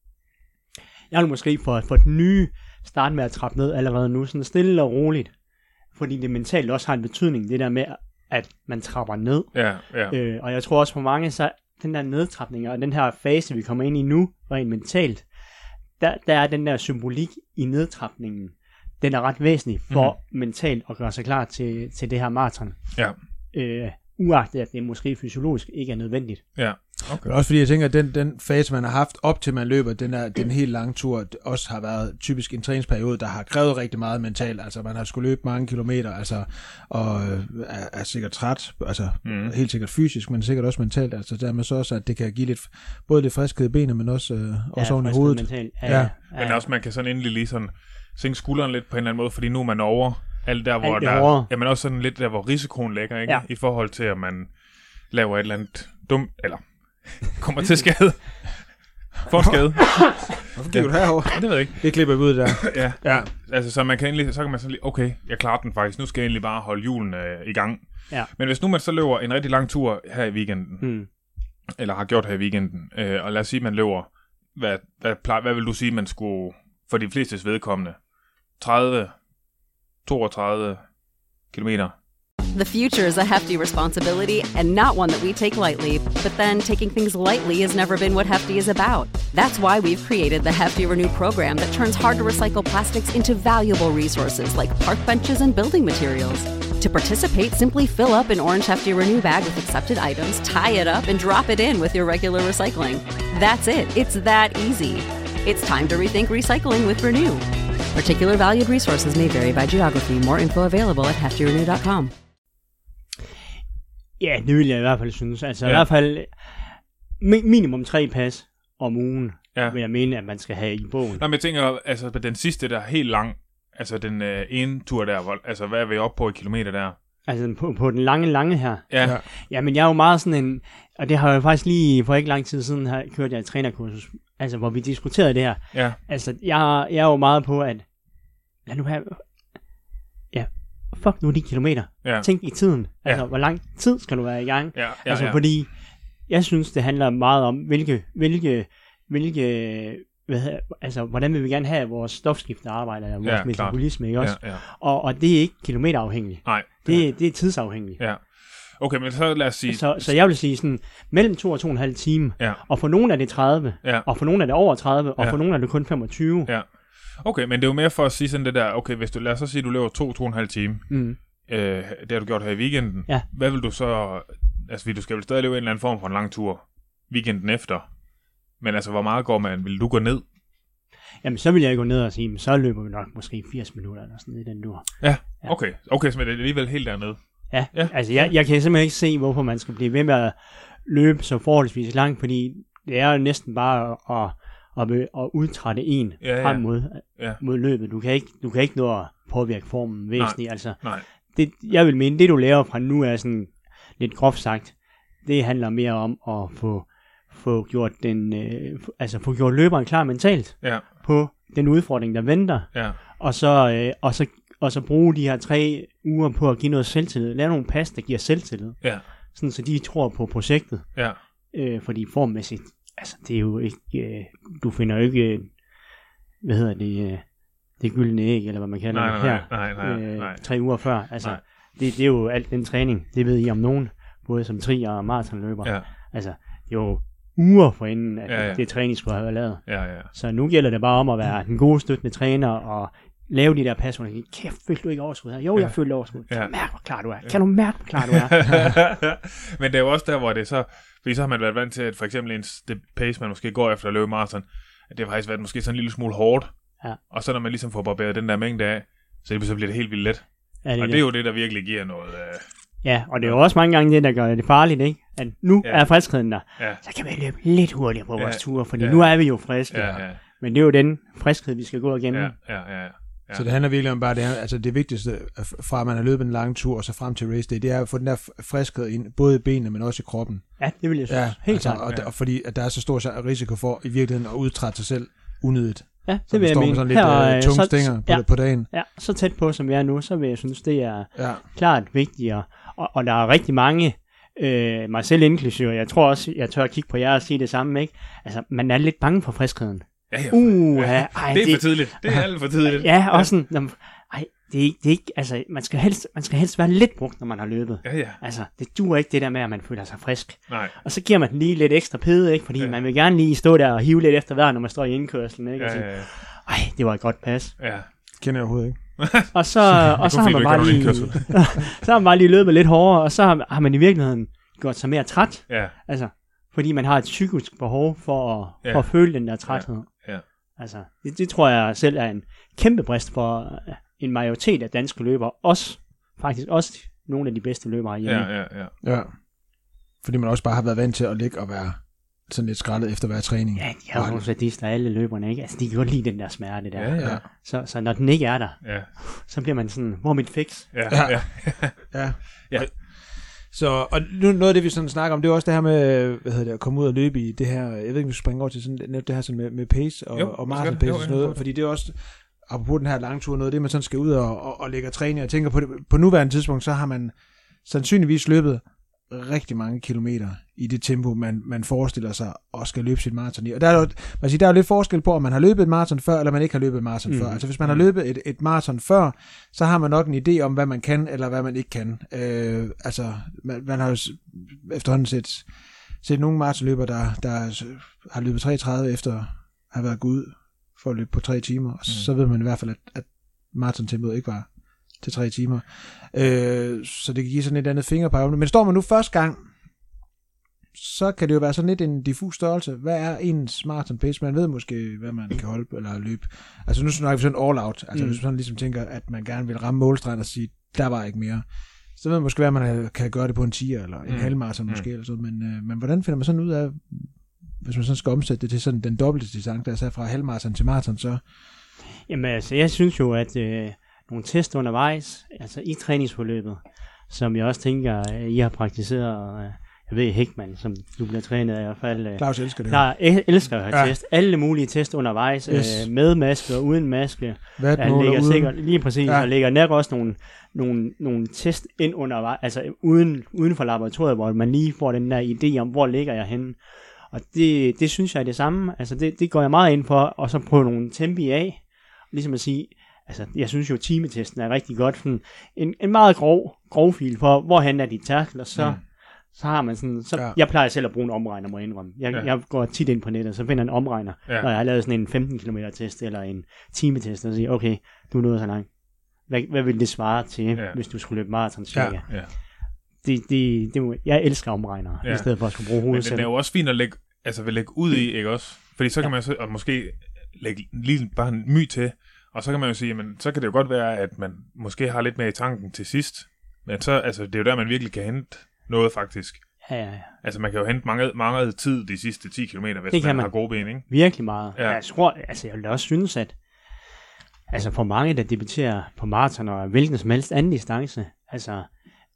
jeg vil måske for, for den nye starte med at trappe ned allerede nu, sådan stille og roligt, fordi det mentalt også har en betydning, det der med, at man trapper ned. Ja, ja. Øh, og jeg tror også for mange, så den der nedtrapning, og den her fase, vi kommer ind i nu, rent mentalt, der, der er den der symbolik i nedtrapningen, den er ret væsentlig for mm. mentalt at gøre sig klar til, til det her maraton. Ja. Øh, uagtet at det måske fysiologisk ikke er nødvendigt. Ja. Okay. Også fordi jeg tænker, at den, den fase, man har haft op til man løber, den, er, den helt lange tur, også har været typisk en træningsperiode, der har krævet rigtig meget mentalt. Altså man har skulle løbe mange kilometer, altså, og er, er sikkert træt, altså mm. helt sikkert fysisk, men sikkert også mentalt. Altså dermed så også, at det kan give lidt, både lidt friskhed i benene, men også, øh, også ja, oven i hovedet. Mentalt. Ja, ja. Ja. Men også, man kan sådan endelig lige sådan sænke skulderen lidt på en eller anden måde, fordi nu er man over alt der, hvor alt der, ja, men også sådan lidt der, hvor risikoen ligger, ikke? Ja. I forhold til, at man laver et eller andet dumt, eller kommer til skade. For skade. Hvorfor gik du herovre? Det ved jeg ikke. Det klipper vi ud der. Ja. Ja. Altså, så, man kan endelig, så kan man sådan lige, okay, jeg klarer den faktisk. Nu skal jeg egentlig bare holde julen øh, i gang. Ja. Men hvis nu man så løber en rigtig lang tur her i weekenden, Hmm. eller har gjort her i weekenden, øh, og lad os sige, man løber, hvad, hvad, plejer, hvad vil du sige, man skulle, for de flestes vedkommende, tredive, toogtredive kilometer? The future is a hefty responsibility and not one that we take lightly, but then taking things lightly has never been what Hefty is about. That's why we've created the Hefty Renew program that turns hard to recycle plastics into valuable resources like park benches and building materials. To participate, simply fill up an orange Hefty Renew bag with accepted items, tie it up, and drop it in with your regular recycling. That's it. It's that easy. It's time to rethink recycling with Renew. Particular valued resources may vary by geography. More info available at hefty renew dot com. Ja, det vil jeg i hvert fald synes. Altså Ja. i hvert fald mi- minimum tre pas om ugen, Ja. vil jeg mene, at man skal have i bogen. Nå, men jeg tænker, altså på den sidste der helt lang, altså den øh, ene tur der, hvor, altså hvad er vi oppe på i kilometer der? Altså på, på den lange, lange her. Ja, Ja. Ja, men jeg er jo meget sådan en, og det har jeg jo faktisk lige for ikke lang tid siden her, kørt jeg et trænerkursus, altså hvor vi diskuterede det her. ja, Altså, jeg, jeg er jo meget på, at lad nu have, ja, fuck nu de kilometer. ja, Tænk i tiden. Altså, Ja. hvor lang tid skal du være i gang? ja, ja, altså, ja. fordi jeg synes, det handler meget om, hvilke, hvilke, hvilke, hvad hedder, altså, hvordan vil vi gerne have vores stofskifte arbejder, vores Ja, ja, metabolisme, ikke også? ja, ja. Og, og det er ikke kilometerafhængigt. Nej, Det, det er tidsafhængigt. ja. Okay, men så lad os sige... Så, så jeg vil sige sådan, mellem to og to og en halv time, Ja, og for nogle er det tredive, ja, og for nogle er det over tredive, og Ja. for nogle er det kun femogtyve. ja. Okay, men det er jo mere for at sige sådan det der, okay, hvis du, lad os så sige, at du løber to, to og en halv time, Mm. øh, det har du gjort her i weekenden. Ja. Hvad vil du så... Altså, fordi du skal vel stadig løbe en eller anden form for en lang tur weekenden efter. Men altså, hvor meget går man? Vil du gå ned? Jamen, så vil jeg gå ned og sige, men så løber vi nok måske firs minutter eller sådan noget i den dur. Ja, Ja. okay. Okay, så er det alligevel helt dernede. Ja, Ja. ja. altså jeg, jeg kan simpelthen ikke se, hvorfor man skal blive ved med at løbe så forholdsvis langt, fordi det er jo næsten bare at, at, at, at udtrætte en Ja, ja. frem mod, Ja. mod løbet. Du kan, ikke, du kan ikke nå at påvirke formen væsentligt. Altså, Nej. det, jeg vil mene, det du laver fra nu er sådan lidt groft sagt, det handler mere om at få, få gjort den, øh, altså få gjort løberen klar mentalt Ja, på den udfordring, der venter, ja, og så, øh, og så, og så bruge de her tre uger på at give noget selvtillid. Lave nogle pas, der giver selvtillid, ja, sådan så de tror på projektet, ja, øh, fordi formmæssigt, altså det er jo ikke, øh, du finder jo ikke, øh, hvad hedder det, øh, det gyldne æg, eller hvad man kalder nej, det nej, her, nej, nej, øh, nej. tre uger før, altså Nej. det, det er jo alt den træning, det ved I om nogen, både som tri- og maratonløber, Ja, altså det er jo uger forinden, at Ja, ja. det træning skulle have været lavet. ja, ja. Så nu gælder det bare om at være den gode støttende træner og lave de der pas, hvor jeg siger, kæft, følte du ikke overskud her? Jo, Ja. jeg følte overskud. Kan Ja. du mærke, hvor klar du er? Kan du mærke, hvor klar du er? Men det er jo også der, hvor det så... Fordi så har man været vant til, at for eksempel en, det pace, man måske går efter at løbe maraton, at det har faktisk været måske sådan en lille smule hårdt. Ja. Og så når man ligesom får barberet den der mængde af, så, det, så bliver det helt vildt let. Ja, det er Og det. det er jo det, der virkelig giver noget... Øh, Ja, og det er jo også mange gange det, der gør det farligt, ikke? At nu Ja. er friskheden der. ja, Så kan vi løbe lidt hurtigere på Ja. vores ture, fordi Ja. nu er vi jo friske. ja, ja, Men det er jo den friskhed, vi skal gå igennem. ja, ja, ja, ja. Ja. Så det handler virkelig om bare, det, her, altså det vigtigste fra at man har løbet en lang tur og så frem til race day, det er at få den der friskhed ind, både i benene, men også i kroppen. Ja, det vil jeg synes. Ja, Helt altså, klart. og, Ja. og fordi at der er så stor risiko for i virkeligheden at udtrætte sig selv unødigt. Ja, Så det vil man jeg står med mene. sådan lidt Her, uh, øh, tunge så- stænger på, ja, på dagen. ja, så tæt på, som vi er nu, så vil jeg synes, det er Ja. klart vigtigere. Og, og der er rigtig mange, øh, mig selv inklusive, jeg tror også, jeg tør at kigge på jer og sige det samme, ikke? Altså, man er lidt bange for friskheden. Ja, ja. Uh, ja. ja, ej, Det er for tidligt. Det er alt for tidligt. Ja, også sådan, jamen, ej, det er ikke, det er ikke, altså, man skal, helst, man skal helst være lidt brugt, når man har løbet. Ja, ja. Altså, det duer ikke det der med, at man føler sig frisk. Nej. Og så giver man den lige lidt ekstra pede, ikke? Fordi Ja. ja. man vil gerne lige stå der og hive lidt efter vejr, når man står i indkørslen, ikke? Og Ja, sige, ja, ja. ej, det var et godt pas. ja. Kender jeg overhovedet ikke. Og så, og så kun har fordi man du bare ikke har lige, nogen så har man bare lige løbet lidt hårdere, og så har, har man i virkeligheden gjort sig mere træt. Ja, Altså, fordi man har et psykisk behov for at, Ja. for at føle den der træthed. ja. Altså, det, det tror jeg selv er en kæmpe brist for øh, en majoritet af danske løbere. Også, faktisk også nogle af de bedste løbere hjemme. Ja, ja, ja. Ja. Fordi man også bare har været vant til at ligge og være sådan lidt skrællet efter hver træning. Ja, de har jo sadister, alle løberne, ikke? Altså, de kan godt lide den der smerte der. Ja, ja. Ja. Så, så når den ikke er der, Ja, så bliver man sådan, hvor er mit fix? ja, ja. Ja. Ja. Så, og nu, noget af det, vi sådan snakker om, det er også det her med, hvad hedder det, at komme ud og løbe i det her, jeg ved ikke, vi skal springe over til sådan, det her sådan med, med pace og, jo, og marathon pace og sådan noget, fordi det er også, apropos den her langtur, noget af det, man sådan skal ud og, og, og lægge og træne. Jeg tænker på det, på nuværende tidspunkt, så har man sandsynligvis løbet rigtig mange kilometer i det tempo, man, man forestiller sig og skal løbe sit maraton i. Og der er, jo, man siger, der er jo lidt forskel på, om man har løbet et maraton før, eller man ikke har løbet et maraton mm. før. Altså hvis man har løbet et, et maraton før, så har man nok en idé om, hvad man kan, eller hvad man ikke kan. Øh, altså, man, man har jo efterhånden set, set nogle maratonløbere, der, der har løbet treogtredive efter at have været gået ud for at løbe på tre timer, og mm. så ved man i hvert fald, at, at maratontempoet ikke var til tre timer. Øh, så det kan give sådan et andet fingerpege. Men står man nu første gang, så kan det jo være sådan lidt en diffus størrelse. Hvad er ens marathon pace? Man ved måske, hvad man kan holde eller løbe. Altså nu snakker vi sådan all out. Altså mm. hvis man sådan ligesom tænker, at man gerne vil ramme målstregen og sige, der var ikke mere. Så ved man måske, at man kan gøre det på en tier eller en mm. halvmarathon måske. Mm. Eller sådan. Men, øh, men hvordan finder man sådan ud af, hvis man sådan skal omsætte det til sådan den dobbelte distance, der er fra halvmarathon til marathon, så? Jamen altså, jeg synes jo, at øh, nogle test undervejs, altså i træningsforløbet, som jeg også tænker, I har praktiseret, øh, jeg ved Hækman, som du bliver trænet af i hvert fald. Øh, Claus elsker det. Klar, elsker at have ja. test. Alle mulige test undervejs, yes. øh, med maske og uden maske. Hvad der ligger sikkert, lige præcis, ja. Og ligger nok også nogle, nogle, nogle test ind undervejs, altså uden, uden for laboratoriet, hvor man lige får den der idé om, hvor ligger jeg henne. Og det, det synes jeg er det samme. Altså det, det går jeg meget ind for, og så prøve nogle tempi af. Ligesom at sige, altså jeg synes jo, timetesten er rigtig godt. Sådan en, en meget grov, grov fil for, hvorhen er de tærkler, så, mm. så har man sådan, så, ja. Jeg plejer selv at bruge en omregner, må jeg indrømme. Jeg, ja. jeg går tit ind på nettet, så finder en omregner, ja. Når jeg har lavet sådan en femten kilometer test, eller en timetest, og siger, okay, du er nået så langt. Hvad, hvad vil det svare til, ja. Hvis du skulle løbe maraton cirka? Ja. Ja. Det, det, det, jeg elsker omregnere, ja. I stedet for at skulle bruge hovedet selv. Men det er jo også fint at lægge, altså vil lægge ud i, ikke også? Fordi så kan ja. Man så, og måske lægge lige bare en my til, og så kan man jo sige, jamen, så kan det jo godt være, at man måske har lidt mere i tanken til sidst, men så, altså, det er jo der, man virkelig kan hente noget, faktisk. Ja, ja, ja. Altså, man kan jo hente mange, mange tid de sidste ti kilometer, hvis man, man har gode ben, ikke? Virkelig meget. Ja. Jeg tror, altså, jeg vil også synes, at altså, for mange, der debuterer på maraton og hvilken som helst anden distance, altså,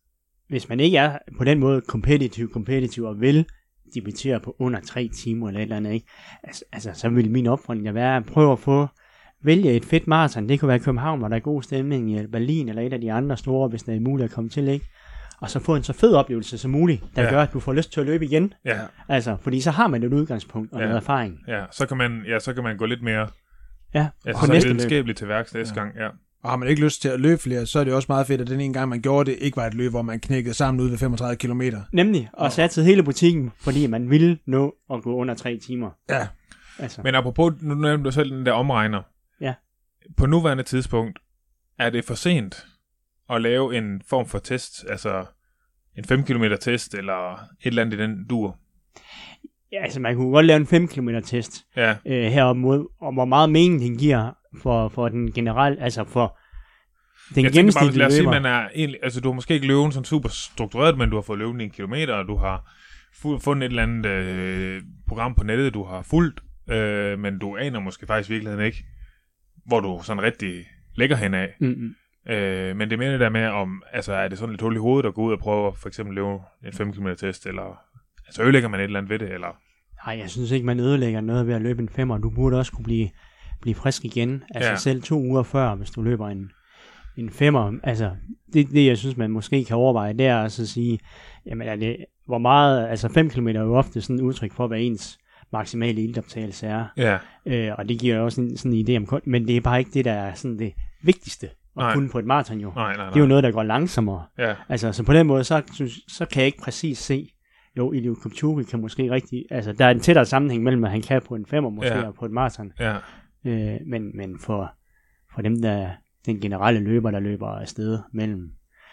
hvis man ikke er på den måde kompetitiv, kompetitiv og vil debutere på under tre timer eller et eller andet, ikke? Altså, altså så vil min opfordring være at prøve at få vælge et fedt maraton. Det kunne være i København, hvor der er god stemning, i Berlin eller et af de andre store, hvis det er muligt at komme til, ikke? Og så få en så fed oplevelse som muligt, der ja. Gør, at du får lyst til at løbe igen. Ja. Altså, fordi så har man et udgangspunkt og ja. Noget erfaring. Ja, så kan man, ja, så kan man gå lidt mere ja, altså, så videnskabeligt til værks næste ja. Gang, ja. Og har man ikke lyst til at løbe flere, så er det også meget fedt, at den ene gang, man gjorde det, ikke var et løb, hvor man knækkede sammen ud ved femogtredive kilometer. Nemlig, og satte hele butikken, fordi man ville nå at gå under tre timer. Ja. Altså. Men apropos, nu nævnte du selv den der omregner. Ja. På nuværende tidspunkt, er det for sent at lave en form for test, altså en fem kilometer test, eller et eller andet i den dur? Ja, altså man kunne godt lave en fem kilometer test ja. øh, heroppe mod, og hvor meget mening den giver for, for den generelle, altså for den jeg gennemsnitlige løber. Lad os sige, man er egentlig, altså du har måske ikke løbet sådan super struktureret, men du har fået løbet en kilometer, og du har fundet et eller andet øh, program på nettet, du har fulgt, øh, men du aner måske faktisk i virkeligheden ikke, hvor du sådan rigtig lægger hen af. Mm-hmm. Øh, men det mener det der med, om altså er det sådan lidt hul i hovedet at gå ud og prøve for eksempel løbe en fem kilometer test, eller altså ødelægger man et eller andet ved det, eller? Nej, jeg synes ikke, man ødelægger noget ved at løbe en femmer. Du burde også kunne blive, blive frisk igen, altså ja. Selv to uger før, hvis du løber en, en femmer. Altså, det, det jeg synes, man måske kan overveje, det er altså at sige, jamen er det, hvor meget, altså fem kilometer er jo ofte sådan et udtryk for, hvad ens maksimale iltoptagelse er. Ja. Øh, og det giver jo også en, sådan en idé om, men det er bare ikke det, der er sådan det vigtigste. Og kun på et maraton jo. Nej, nej, nej. Det er jo noget, der går langsommere. Ja. Altså, så på den måde, så, synes, så kan jeg ikke præcis se, jo, Eliud Kipchoge kan måske rigtig, altså, der er en tættere sammenhæng mellem, at han kan på en femmer måske, ja. Og på et maraton. Ja. Øh, men men for, for dem, der den generelle løber, der løber afsted mellem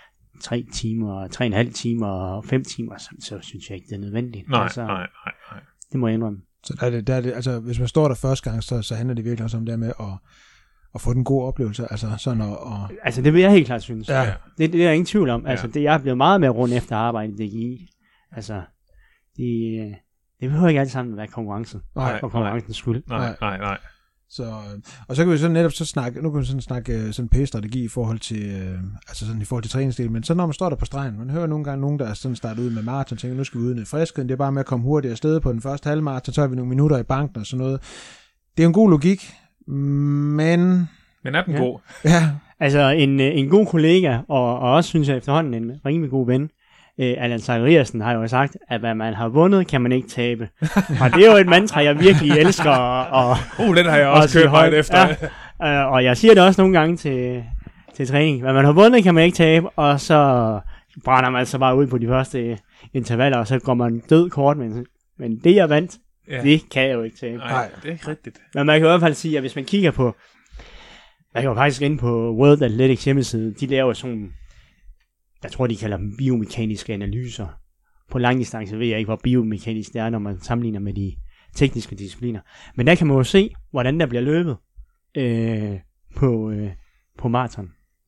tre timer, tre og en halv timer og fem timer, så, så synes jeg ikke, det er nødvendigt. Nej, altså, nej, nej, nej. Det må jeg indrømme. Så der er det, der er det, altså, hvis man står der første gang, så, så handler det virkelig også om det med at at få den gode oplevelse, altså sådan og, og... Altså det vil jeg helt klart synes. Ja. Det, det er der ingen tvivl om. Altså ja. Det jeg er blevet meget mere rundt efter arbejde i D G I. Altså det, det behøver ikke alt sammen at være konkurrence. Nej, for konkurrencens skyld. Nej, nej, nej. Så, og så kan vi så netop så snakke, nu kan vi sådan snakke sådan pace-strategi i forhold til, øh, altså sådan i forhold til træningsdelen, men så når man står der på stregen, man hører nogle gange nogen, der er sådan startet ud med maraton, tænker, nu skal vi ud i friskheden, det er bare med at komme hurtigt afsted på den første halvmaraton, så har vi nogle minutter i banken og sådan noget. Det er en god logik, men... Men er den ja. god? Ja. Altså en, en god kollega, og, og også synes jeg efterhånden en rimelig god ven, øh, Allan Zachariasen har jo sagt, at hvad man har vundet, kan man ikke tabe. Og det er jo et mantra, jeg virkelig elsker. Og, uh, den har jeg også kørt højt efter. Ja, øh, og jeg siger det også nogle gange til, til træning. Hvad man har vundet, kan man ikke tabe, og så brænder man så bare ud på de første intervaller, og så går man død kort, men, men det jeg vandt, ja. Det kan jeg jo ikke tabe. Nej, det er ikke rigtigt. Men man kan i hvert fald sige, at hvis man kigger på, jeg kan jo faktisk inde på World Athletics hjemmeside, de laver sådan, jeg tror de kalder dem biomekaniske analyser. På langdistance ved jeg ikke, hvor biomekanisk det er, når man sammenligner med de tekniske discipliner. Men der kan man jo se, hvordan der bliver løbet øh, på, øh, på maraton.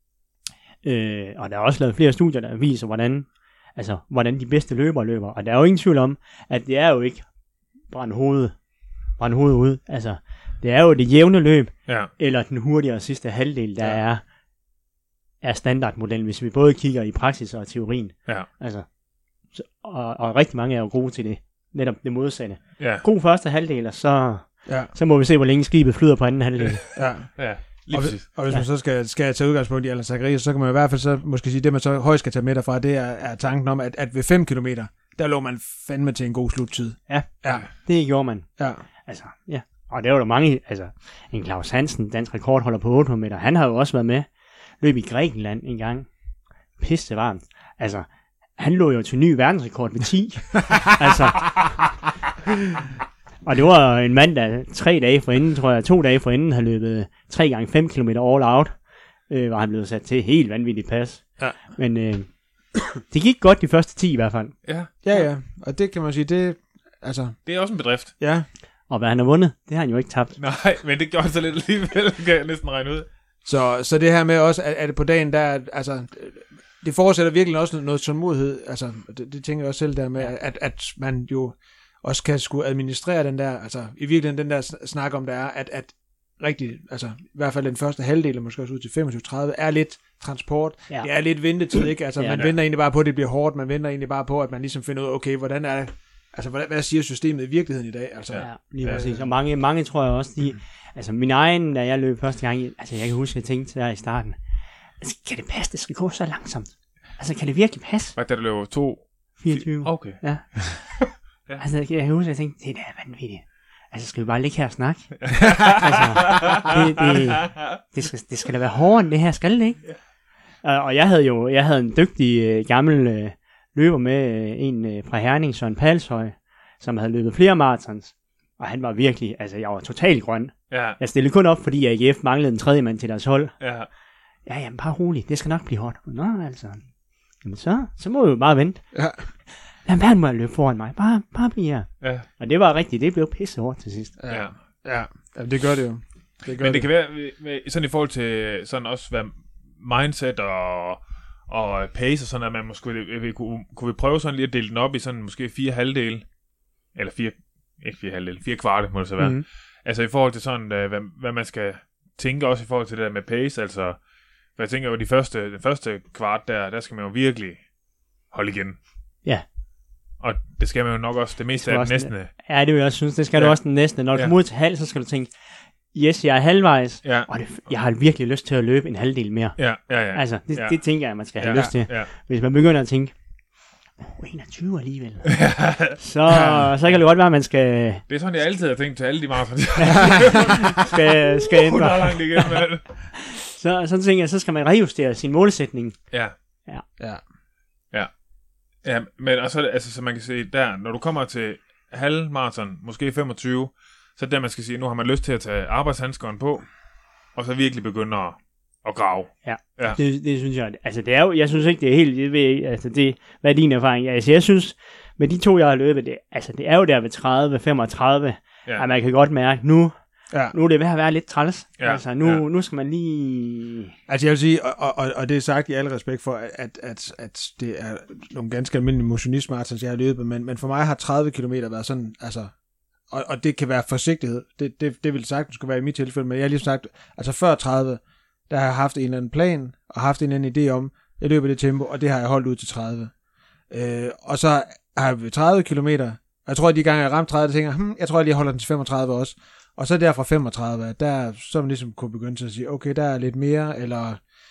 Øh, og der er også lavet flere studier, der viser, hvordan, altså, hvordan de bedste løbere løber. Og der er jo ingen tvivl om, at det er jo ikke brænde hovedet, brænde hovedet ud. Altså, det er jo det jævne løb, ja. Eller den hurtigere sidste halvdel, der ja. er, er standardmodellen, hvis vi både kigger i praksis og teorien. Ja. Altså, så, og, og rigtig mange er jo gode til det. Netop det modsatte. Ja. God første halvdel, og så, ja. så må vi se, hvor længe skibet flyder på anden halvdel. Ja, ja. Og, og hvis man så skal, skal tage udgangspunkt i Allan Zachariasen, så kan man i hvert fald så måske sige, det man så højst skal tage med derfra, det er, er tanken om, at, at ved fem kilometer, der lå man fandme til en god sluttid. Ja, ja. Det gjorde man. Ja. Altså, ja. Og der var der mange, altså, en Claus Hansen, dansk rekordholder på otte hundrede meter, han har jo også været med, løb i Grækenland en gang. Pisse varmt. Altså, han lå jo til ny verdensrekord med ti. Altså, og det var en mand, der tre dage forinden, tror jeg, to dage forinden, har løbet tre gange fem kilometer all out, øh, var han blevet sat til helt vanvittigt pas. Ja. Men øh, det gik godt de første ti i hvert fald. Ja. Ja, ja. Og det kan man sige, det, altså... Det er også en bedrift. Ja. Og hvad han har vundet, det har han jo ikke tabt. Nej, men det gjorde så lidt alligevel, kan jeg næsten regne ud. Så, så det her med også, at, at på dagen, der altså, det forudsætter virkelig også noget tålmodighed, altså, det, det tænker jeg også selv der med, at, at man jo også kan skulle administrere den der, altså, i virkeligheden den der snak om, der er, at, at rigtig, altså, i hvert fald den første halvdel, og måske også ud til femogtyve tredive, er lidt transport, ja. Det er lidt ventetid, ikke? Altså, ja, man ja. venter egentlig bare på, at det bliver hårdt, man venter egentlig bare på, at man ligesom finder ud af, okay, hvordan er det, altså, hvad, hvad siger systemet i virkeligheden i dag? Altså, ja, lige præcis. Og mange, mange tror jeg også, de, altså min egen, da jeg løb første gang, altså jeg kan huske, at jeg tænkte der i starten, altså, kan det passe, det skal gå så langsomt? Altså, kan det virkelig passe? Hvad, da du løber to? fireogtyve. Okay. Ja. ja. Altså, jeg kan huske, at jeg tænkte, det er da vanvittigt. Altså, skal vi bare ligge her og snakke? altså, det, det, det, skal, det skal da være hårdere end det her, skal det ikke? Ja. Og jeg havde jo, jeg havde en dygtig gammel øh, løber med, øh, en øh, fra Herning, Søren Palshøj, som havde løbet flere marathons. Og han var virkelig, altså jeg var totalt grøn. Ja. Jeg stillede kun op, fordi A G F manglede en tredje mand til deres hold. Ja. Ja, jamen bare roligt, det skal nok blive hårdt. Nå, altså. Jamen så, så må vi jo bare vente. Ja. Lad være med at løbe foran mig. Bare, bare bliv her. Ja. Og det var rigtigt, det blev pisse hårdt til sidst. Ja. Ja. Ja. Ja, det gør det jo. Det gør Men det, det kan være, sådan i forhold til sådan også, hvad mindset og, og pace og sådan, at man måske, vi, kunne, kunne vi prøve sådan lige at dele den op i sådan måske fire halvdele, eller fire, ikke fire halvdele, fire kvarte må det så være. Mm-hmm. Altså i forhold til sådan, hvad, hvad man skal tænke også i forhold til det der med pace, altså, for jeg tænker jo, de første, den første kvart der, der skal man jo virkelig holde igen. Ja. Og det skal man jo nok også, det meste af den næsten. Ja, det vil jeg også synes, det skal ja. du også den næste. Når du ja. kommer ud til halv, så skal du tænke, yes, jeg er halvvejs, ja. og det, jeg har virkelig lyst til at løbe en halvdel mere. Ja, ja, ja. Altså, det, ja. det tænker jeg, man skal have ja. lyst til. Ja. Hvis man begynder at tænke, oh, enogtyve alligevel, så, så kan det godt være, at man skal... Det er sådan, jeg altid har tænkt til alle de marathons. skal, skal ændre. langt igen, mand. Så, sådan tænker jeg, så skal man rejustere sin målsætning. Ja. Ja. Ja. Ja. Ja, men og så, altså, så man kan se der, når du kommer til halvmarathon, måske femogtyve, så er det der, man skal sige, nu har man lyst til at tage arbejdshandskeren på, og så virkelig begynde at, at grave. Ja, ja. Det, det synes jeg, altså det er jo, jeg synes ikke, det er helt, jeg ved, altså det, hvad er din erfaring? Altså jeg synes, med de to, jeg har løbet, det, altså det er jo der ved tredive femogtredive, ja. At man kan godt mærke, nu, ja. nu er det ved at være lidt træls. Ja. Altså nu, ja. nu skal man lige... Altså jeg vil sige, og, og, og det er sagt i al respekt for, at, at, at det er nogle ganske almindelige motionistmarathons, jeg har løbet, men, men for mig har tredive kilometer været sådan, altså og, og det kan være forsigtighed. Det, det, det vil sagtens skulle være i mit tilfælde, men jeg har lige sagt, altså før tredive, der har jeg haft en eller anden plan, og haft en eller anden idé om, jeg løber det tempo, og det har jeg holdt ud til tredive. Øh, og så har jeg tredive kilometer, og jeg tror, at de gange jeg ramte tredive, der tænker hm, jeg tror, jeg lige holder den til femogtredive også. Og så der fra femogtredive, der så man ligesom kunne begynde til at sige, okay, der er lidt mere, eller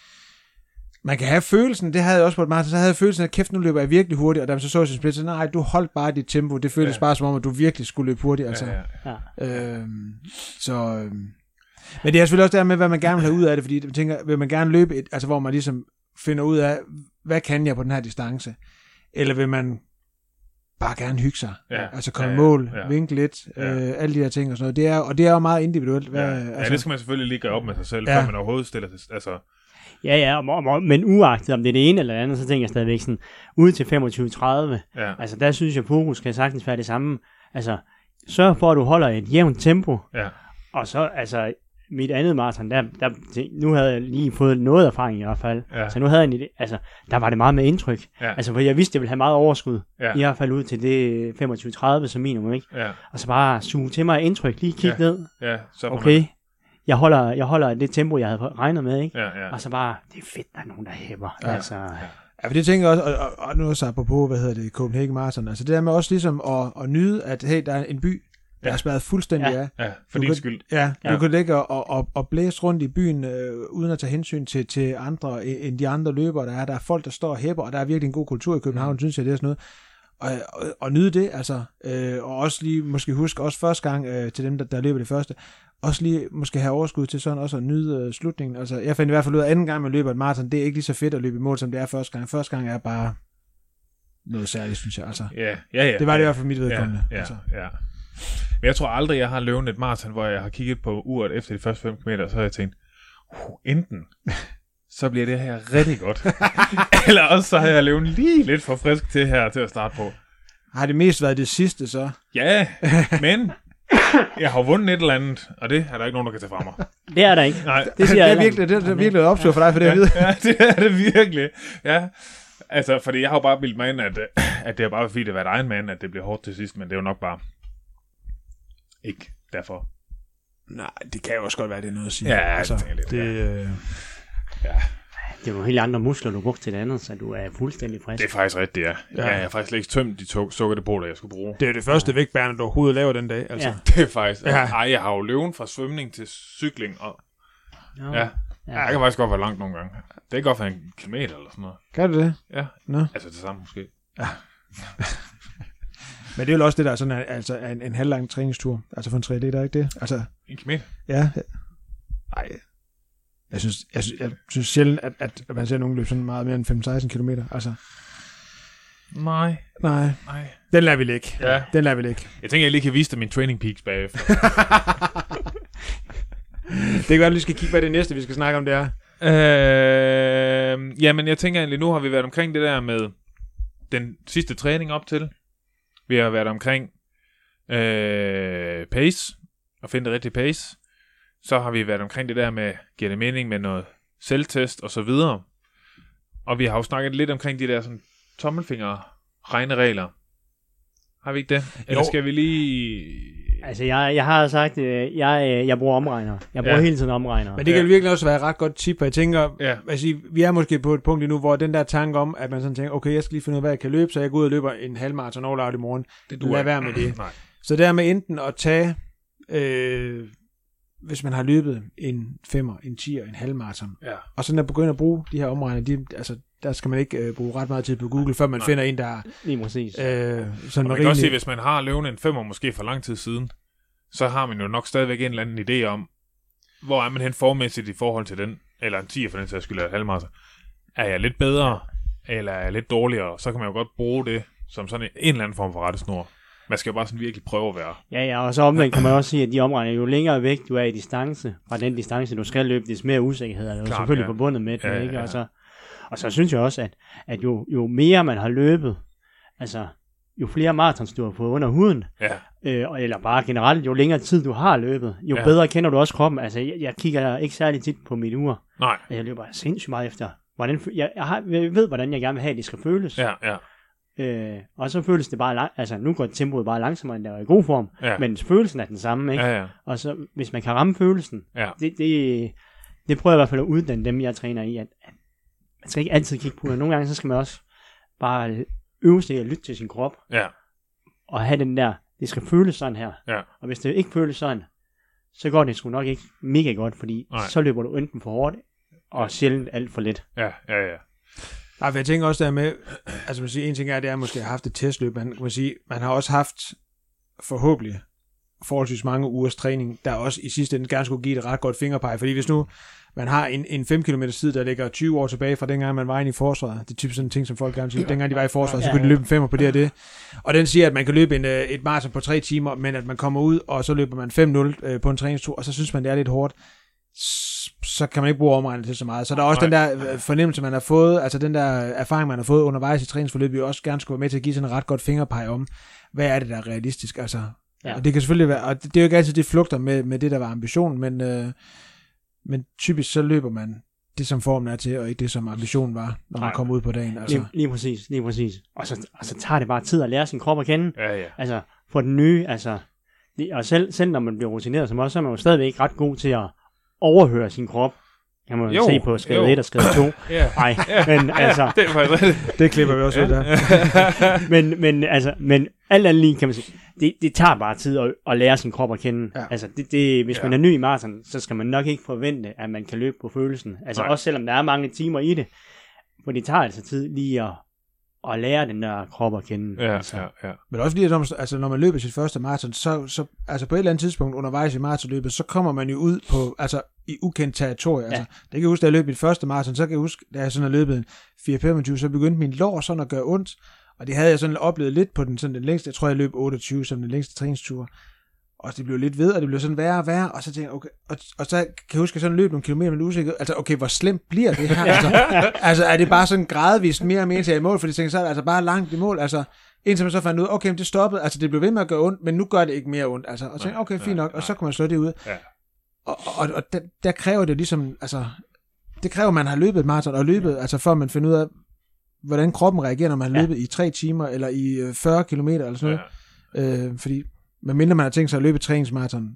man kan have følelsen, det havde jeg også på et meget, så havde jeg følelsen, at kæft, nu løber jeg virkelig hurtigt, og da man så så sin split, så nej, du holdt bare dit tempo, det føltes ja. bare som om, at du virkelig skulle løbe hurtigt, altså. Ja, ja, ja. Øhm, så, øhm. Men det er selvfølgelig også der med, hvad man gerne vil have ud af det, fordi man tænker, vil man gerne løbe, et, altså hvor man ligesom finder ud af, hvad kan jeg på den her distance, eller vil man bare gerne hygge sig, ja, altså komme ja, mål, ja, vinke lidt, ja. øh, alle de her ting og sådan noget. Det er, og det er jo meget individuelt. Hvad, ja, altså, ja, det skal man selvfølgelig lige gøre op med sig selv, ja. før man overhovedet stiller sig. Altså. Ja, ja, og, og, men uagtet om det er det ene eller det andet, så tænker jeg stadigvæk sådan, ude til femogtyve tredive, ja. altså der synes jeg, fokus kan sagtens være det samme. Altså, sørg for, at du holder et jævnt tempo, ja. og så, altså, mit andet maraton, der, der, nu havde jeg lige fået noget erfaring i hvert fald, ja. så nu havde jeg en idé, altså, der var det meget med indtryk, ja. altså, for jeg vidste, at jeg ville have meget overskud, ja. i hvert fald ud til det femogtyve tredive som minimum, ikke? Ja. Og så bare suge til mig indtryk, lige kigge ja. ned, ja. Så okay, man... jeg, holder, jeg holder det tempo, jeg havde regnet med, ikke? Ja, ja. Og så bare, det er fedt, der er nogen, der hæpper, ja. altså... Ja. Ja, for det tænker jeg også, og, og, og nu også apropos, hvad hedder det, Copenhagen Marathon, altså det der med også ligesom at, at nyde, at hey, der er en by, der er spærret fuldstændig ja. af. Ja, for din skyld. Ja, du ja. kan ligge og, og, og blæse rundt i byen, øh, uden at tage hensyn til, til andre, end de andre løbere, der er. Der er folk, der står og hæpper, og der er virkelig en god kultur i København, mm. synes jeg, det er sådan noget. Og, og, og nyde det, altså. Øh, og også lige, måske huske, også første gang øh, til dem, der, der løber det første, også lige måske have overskud til sådan også at nyde øh, slutningen. Altså, jeg fandt i hvert fald ud af, anden gang man løber et maraton, det er ikke lige så fedt at løbe i mål, som det er første gang. Første gang er bare noget særligt, synes jeg. Altså. Ja, ja, ja. Det var det i hvert fald mit vedkommende. Ja, ja, altså. ja. Men jeg tror aldrig, jeg har løbet et maraton, hvor jeg har kigget på uret efter de første fem kilometer, og så har jeg tænkt, uh, enten så bliver det her rigtig godt, eller også så har jeg løbet lige lidt for frisk til her til at starte på. Har det mest været det sidste så? Ja, men jeg har vundet et eller andet, og det er der ikke nogen, der kan tage fra mig. Det er der ikke. Nej. Det, siger det, er virkelig, det, det er virkelig et optur for dig, for det ja, at vide. Ja, det er det virkelig. Ja. Altså, fordi jeg har jo bare bildt mig ind, at, at det er bare fordi, det har været egen mand, at det bliver hårdt til sidst, men det er jo nok bare ikke derfor. Nej, det kan jo også godt være, det er noget at sige. Ja, altså, det, lidt, det, ja. Øh... ja. Det er jo helt andre muskler, du brugte til det andet, så du er fuldstændig frisk. Det er faktisk rigtigt, ja. ja. Jeg har faktisk slet ikke tømt de to sukkerdepoter, jeg skulle bruge. Det er det første ja. vægtbærende, du overhovedet laver den dag. Altså. Ja. Det er faktisk... Ja. Ej, jeg har jo løbet fra svømning til cykling, og... Ja. ja. ja. Jeg kan faktisk godt være langt nogle gange. Det kan godt være en kilometer eller sådan noget. Kan du det? Ja. Nå. Altså det samme måske. Ja. Men det er jo også det der, sådan altså en, en halvlang træningstur. Altså for en tre D, der er ikke det? Altså... En kilometer? Ja. Ej... Jeg synes, jeg synes, jeg synes sjældent, at, at man ser nogen løbe sådan meget mere end femten til seksten kilometer. Altså. Nej. Nej. Nej. Den lader vi ligge. Ja. Den lader vi ligge. Jeg tænker, jeg lige kan vise dig min training peaks bagefter. Det kan være, at vi skal kigge, hvad det næste, vi skal snakke om, det er. Øh, jamen, jeg tænker egentlig, nu har vi været omkring det der med den sidste træning op til. Vi har været omkring øh, pace, og finde det rigtige pace. Så har vi været omkring det der med, giver det mening med noget selvtest og så videre. Og vi har jo snakket lidt omkring de der sådan tommelfinger regneregler. Har vi ikke det? Eller jo. Skal vi lige... Altså, jeg, jeg har sagt, øh, jeg, jeg bruger omregner. Jeg bruger ja. hele tiden omregner. Men det kan ja. virkelig også være et ret godt tip, og jeg tænker, ja. altså, vi er måske på et punkt lige nu, hvor den der tanke om, at man sådan tænker, okay, jeg skal lige finde ud af, hvad jeg kan løbe, så jeg går ud og løber en halvmarathon all out i morgen. Det Lad være med det. Nej. Så der med enten at tage... Øh, hvis man har løbet en femmer, en tier, en halvmarathon, ja. og så når man begynder at bruge de her omregner, de, altså, der skal man ikke øh, bruge ret meget tid på Google, før man Nej. finder en, der lige præcis. Øh, sådan man kan også sige, hvis man har løbet en femmer måske for lang tid siden, så har man jo nok stadigvæk en eller anden idé om, hvor er man hen formæssigt i forhold til den, eller en tier for den sags skyld, eller en halvmarathon. Er jeg lidt bedre, eller er jeg lidt dårligere, så kan man jo godt bruge det som sådan en, en eller anden form for rettesnor. Man skal jo bare sådan virkelig prøve at være. Ja, ja, og så omvendt kan man også sige, at de omregner, jo længere væk du er i distance, fra den distance, du skal løbe, des mere usikkerhed er det jo Klart, selvfølgelig ja. forbundet med det, ja, ikke? Ja, ja. Og, så, og så synes jeg også, at, at jo, jo mere man har løbet, altså jo flere marathons du har fået under huden, ja. øh, eller bare generelt, jo længere tid du har løbet, jo ja. bedre kender du også kroppen. Altså, jeg, jeg kigger ikke særlig tit på mit ur. Nej. Jeg løber sindssygt meget efter, hvordan, jeg, jeg, har, jeg ved, hvordan jeg gerne vil have, at det skal føles. Ja, ja. Øh, og så føles det bare, lang- altså nu går tempoet bare langsommere, end der er i god form, Ja. men følelsen er den samme, ikke? Ja, ja. Og så, hvis man kan ramme følelsen, Ja. det, det, det prøver jeg i hvert fald at uddanne dem, jeg træner i, at, at man skal ikke altid kigge på det. Nogle gange, så skal man også bare øve sig at lytte til sin krop, Ja. og have den der, det skal føles sådan her. Ja. Og hvis det ikke føles sådan, så går det sgu nok ikke mega godt, fordi Nej. så løber du enten for hårdt, og sjældent alt for let. Ja, ja, ja. Nej, for jeg tænker også der med, altså man siger, en ting er, det er, at måske har haft et testløb, man kan sige, man har også haft forhåbentlig forholdsvis mange ugers træning, der også i sidste ende gerne skulle give et ret godt fingerpege, fordi hvis nu man har en, en fem kilometer tid, der ligger tyve år tilbage fra dengang, man var inde i forsvaret, det er typisk sådan en ting, som folk gerne siger, dengang de var i forsvaret, så kunne de løbe en femmer på det og det, og den siger, at man kan løbe en, et maraton på tre timer, men at man kommer ud, og så løber man fem nul på en træningstur, og så synes man, det er lidt hårdt, så kan man ikke bruge omregnet til så meget. Så der er også Nej. den der fornemmelse, man har fået, altså den der erfaring, man har fået undervejs i træningsforløbet, vi også gerne skulle være med til at give sådan en ret godt fingerpege om, hvad er det, der er realistisk, altså. Ja. Og det kan selvfølgelig være, og det er jo ikke altid, det flugter med, med det, der var ambitionen, men, øh, men typisk så løber man det, som formen er til, og ikke det, som ambitionen var, når man kommer ud på dagen. Altså. Lige, lige præcis, lige præcis. Og så, og så tager det bare tid at lære sin krop at kende. Ja, ja. Altså, for den nye, altså, det, og selv, selv når man bliver rutineret som også, så er man jo stadigvæk ret god til at overhøre sin krop. Kan man jo se på skade et og skade to. Ja. Nej, men altså... Det er faktisk rigtigt. Det klipper vi også ud der. men, men altså, men alt andet lige kan man sige, det, det tager bare tid at, at lære sin krop at kende. Ja. Altså, det, det, hvis Ja. man er ny i maraton, så skal man nok ikke forvente, at man kan løbe på følelsen. Altså, Nej. også selvom der er mange timer i det. For det tager altså tid lige at, at lære den der krop at kende. Ja, altså. ja, ja. Men også fordi, at når man, altså, når man løber sit første maraton, så, så altså på et eller andet tidspunkt undervejs i maratonløbet, så kommer man jo ud på, altså i ukendt territorie. Altså, Ja. det kan jeg huske, da jeg løb mit første maraton, så kan jeg huske, da jeg sådan har løbet fire femogtyve, så begyndte min lår sådan at gøre ondt, og det havde jeg sådan oplevet lidt på den, sådan den længste, jeg tror jeg løb otteogtyve som den længste træningstur, og det blev lidt ved, og det blev sådan værre og værre, og så tænkte jeg, okay, og, og så kan jeg huske, at jeg sådan løb nogle kilometer med usikker, altså okay, hvor slemt bliver det her? Altså, altså er det bare sådan gradvist mere og mere til i mål, fordi jeg tænkte, så er det altså bare langt i mål, altså indtil man så fandt ud, okay, det stoppede, altså det blev ved med at gøre ondt, men nu gør det ikke mere ondt, altså, og så tænkte, okay, fint nok, og så kan man slå det ud. Ja. Og, og, og der, der kræver det ligesom, altså, det kræver, at man har løbet et maraton, og løbet, altså før man finder ud af, hvordan kroppen reagerer, når man har Ja. løbet i tre timer, eller i øh, fyrre kilometer, eller sådan noget. Øh, fordi, medmindre man har tænkt sig at løbe et træningsmaraton,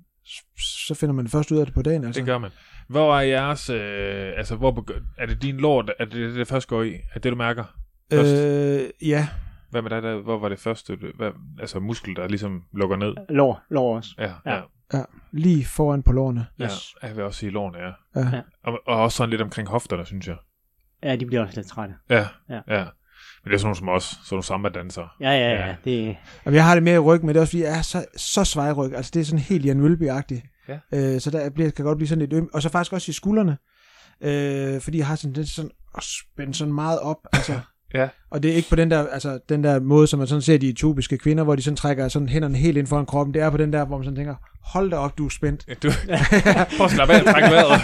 så finder man det først ud af det på dagen, altså. Det gør man. Hvor er jeres, øh, altså, hvor begy- er det din lår, der- er det det, der først går i? Er det, du mærker? Først? Øh, ja. Hvad med dig, der, hvor var det første, hvad, altså muskel, der ligesom lukker ned? Lår, lår også. Ja, ja. Ja. Ja, lige foran på lårene. ja. Yes. Jeg vil også sige lårene, ja. Ja. Ja. Og, og også sådan lidt omkring hofterne, synes jeg. Ja, de bliver også lidt trætte. Ja, Ja. ja. Men det er sådan nogle som os, sådan nogle samba-dansere. Ja, ja, Ja. ja. Det, Og jeg har det mere i ryggen, men det er også fordi, jeg er så, så svejryg. Altså, det er sådan helt Jan Mølby-agtigt. Ja. Øh, så der bliver, kan godt blive sådan lidt øm. Og så faktisk også i skuldrene. Øh, fordi jeg har sådan, det er sådan at spænde sådan meget op. Altså, Ja. Og det er ikke på den der, altså, den der måde, som man sådan ser de etiopiske kvinder, hvor de sådan trækker sådan hænderne helt ind foran kroppen. Det er på den der, hvor man sådan tænker, hold da op, du er spændt. Du, prøv at slappe af, træk vejret.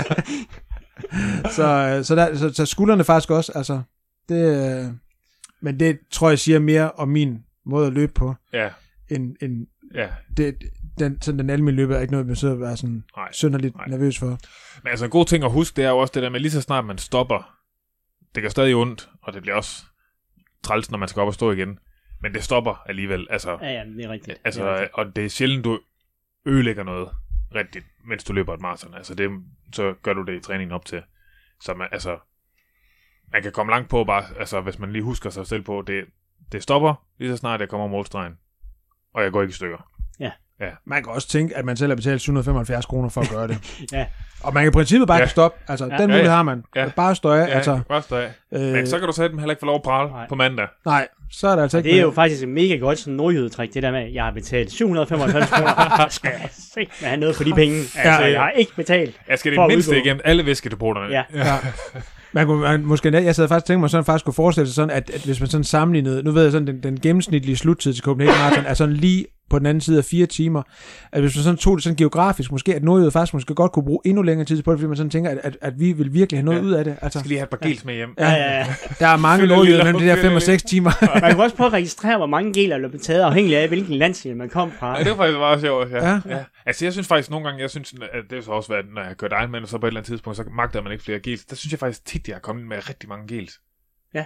så, så, der, så, så skuldrene faktisk også, altså, det, øh, men det tror jeg siger mere om min måde at løbe på, Ja, end, end ja. det, den, sådan den almindelige løber er ikke noget, man sidder og være sådan Nej. synderligt Nej. nervøs for. Men altså en god ting at huske, det er jo også det der med, lige så snart man stopper, det gør stadig ondt, og det bliver også træls, når man skal op og stå igen. Men det stopper alligevel, altså, ja, ja, det er rigtigt. altså det er rigtigt. og det er sjældent, du ødelægger noget rigtigt, mens du løber et maraton. Altså det, så gør du det i træningen op til. Så man, altså, man kan komme langt på bare, altså hvis man lige husker sig selv på, det, det stopper lige så snart jeg kommer over målstregen, og jeg går ikke i stykker. Man kan også tænke, at man selv har betalt syv hundrede og femoghalvfjerds kroner for at gøre det. Ja. Og man kan i princippet bare Ja. ja. stoppe. Altså, Ja. ja. den Ja, mulighed ja. har man. Ja. Ja. Bare støje. Ja, Altså, bare stå af. øh, Men så kan du sætte dem heller ikke få lov at prale Nej. på mandag. nej, så er det altså Og ikke det er jo mere. faktisk et mega godt sådan nordjydetræk, det der med, at jeg har betalt syv hundrede og femoghalvfems kroner. Jeg skal se, at have noget for de penge. Altså, ja. jeg har ikke betalt. Jeg skal For det at mindste udgå. igennem alle væskedepoterne. Ja. Ja. Man kunne man, måske, jeg sad faktisk og tænkte mig, sådan faktisk kunne forestille sig sådan, at, at hvis man sådan sammenlignede, nu ved jeg sådan, den, den gennemsnitlige sluttid til Copenhagen Marathon er sådan lige på den anden side af fire timer, at hvis man sådan tog det sådan geografisk, måske at Nordjyde faktisk måske godt kunne bruge endnu længere tid på det, fordi man sådan tænker, at, at, at vi vil virkelig have noget Ja. ja. ud af det. Jeg Altså, skal lige have et par gels med hjem. ja, Ja, ja, ja. der er mange Fylder Nordjyder lidt mellem op, de der fylder fem og lidt. seks timer. Man kan også prøve at registrere, hvor mange geler der blev taget, afhængig af, hvilken landsdel man kom fra. Ja, det var faktisk meget sjovt, ja. Ja. ja. Altså, jeg synes faktisk nogle gange, jeg synes, at det er så også været, når jeg har kørt Ironman, og så på et eller andet tidspunkt, så magter man ikke flere gels. Der synes jeg faktisk tit, jeg har kommet med rigtig mange gels. Ja.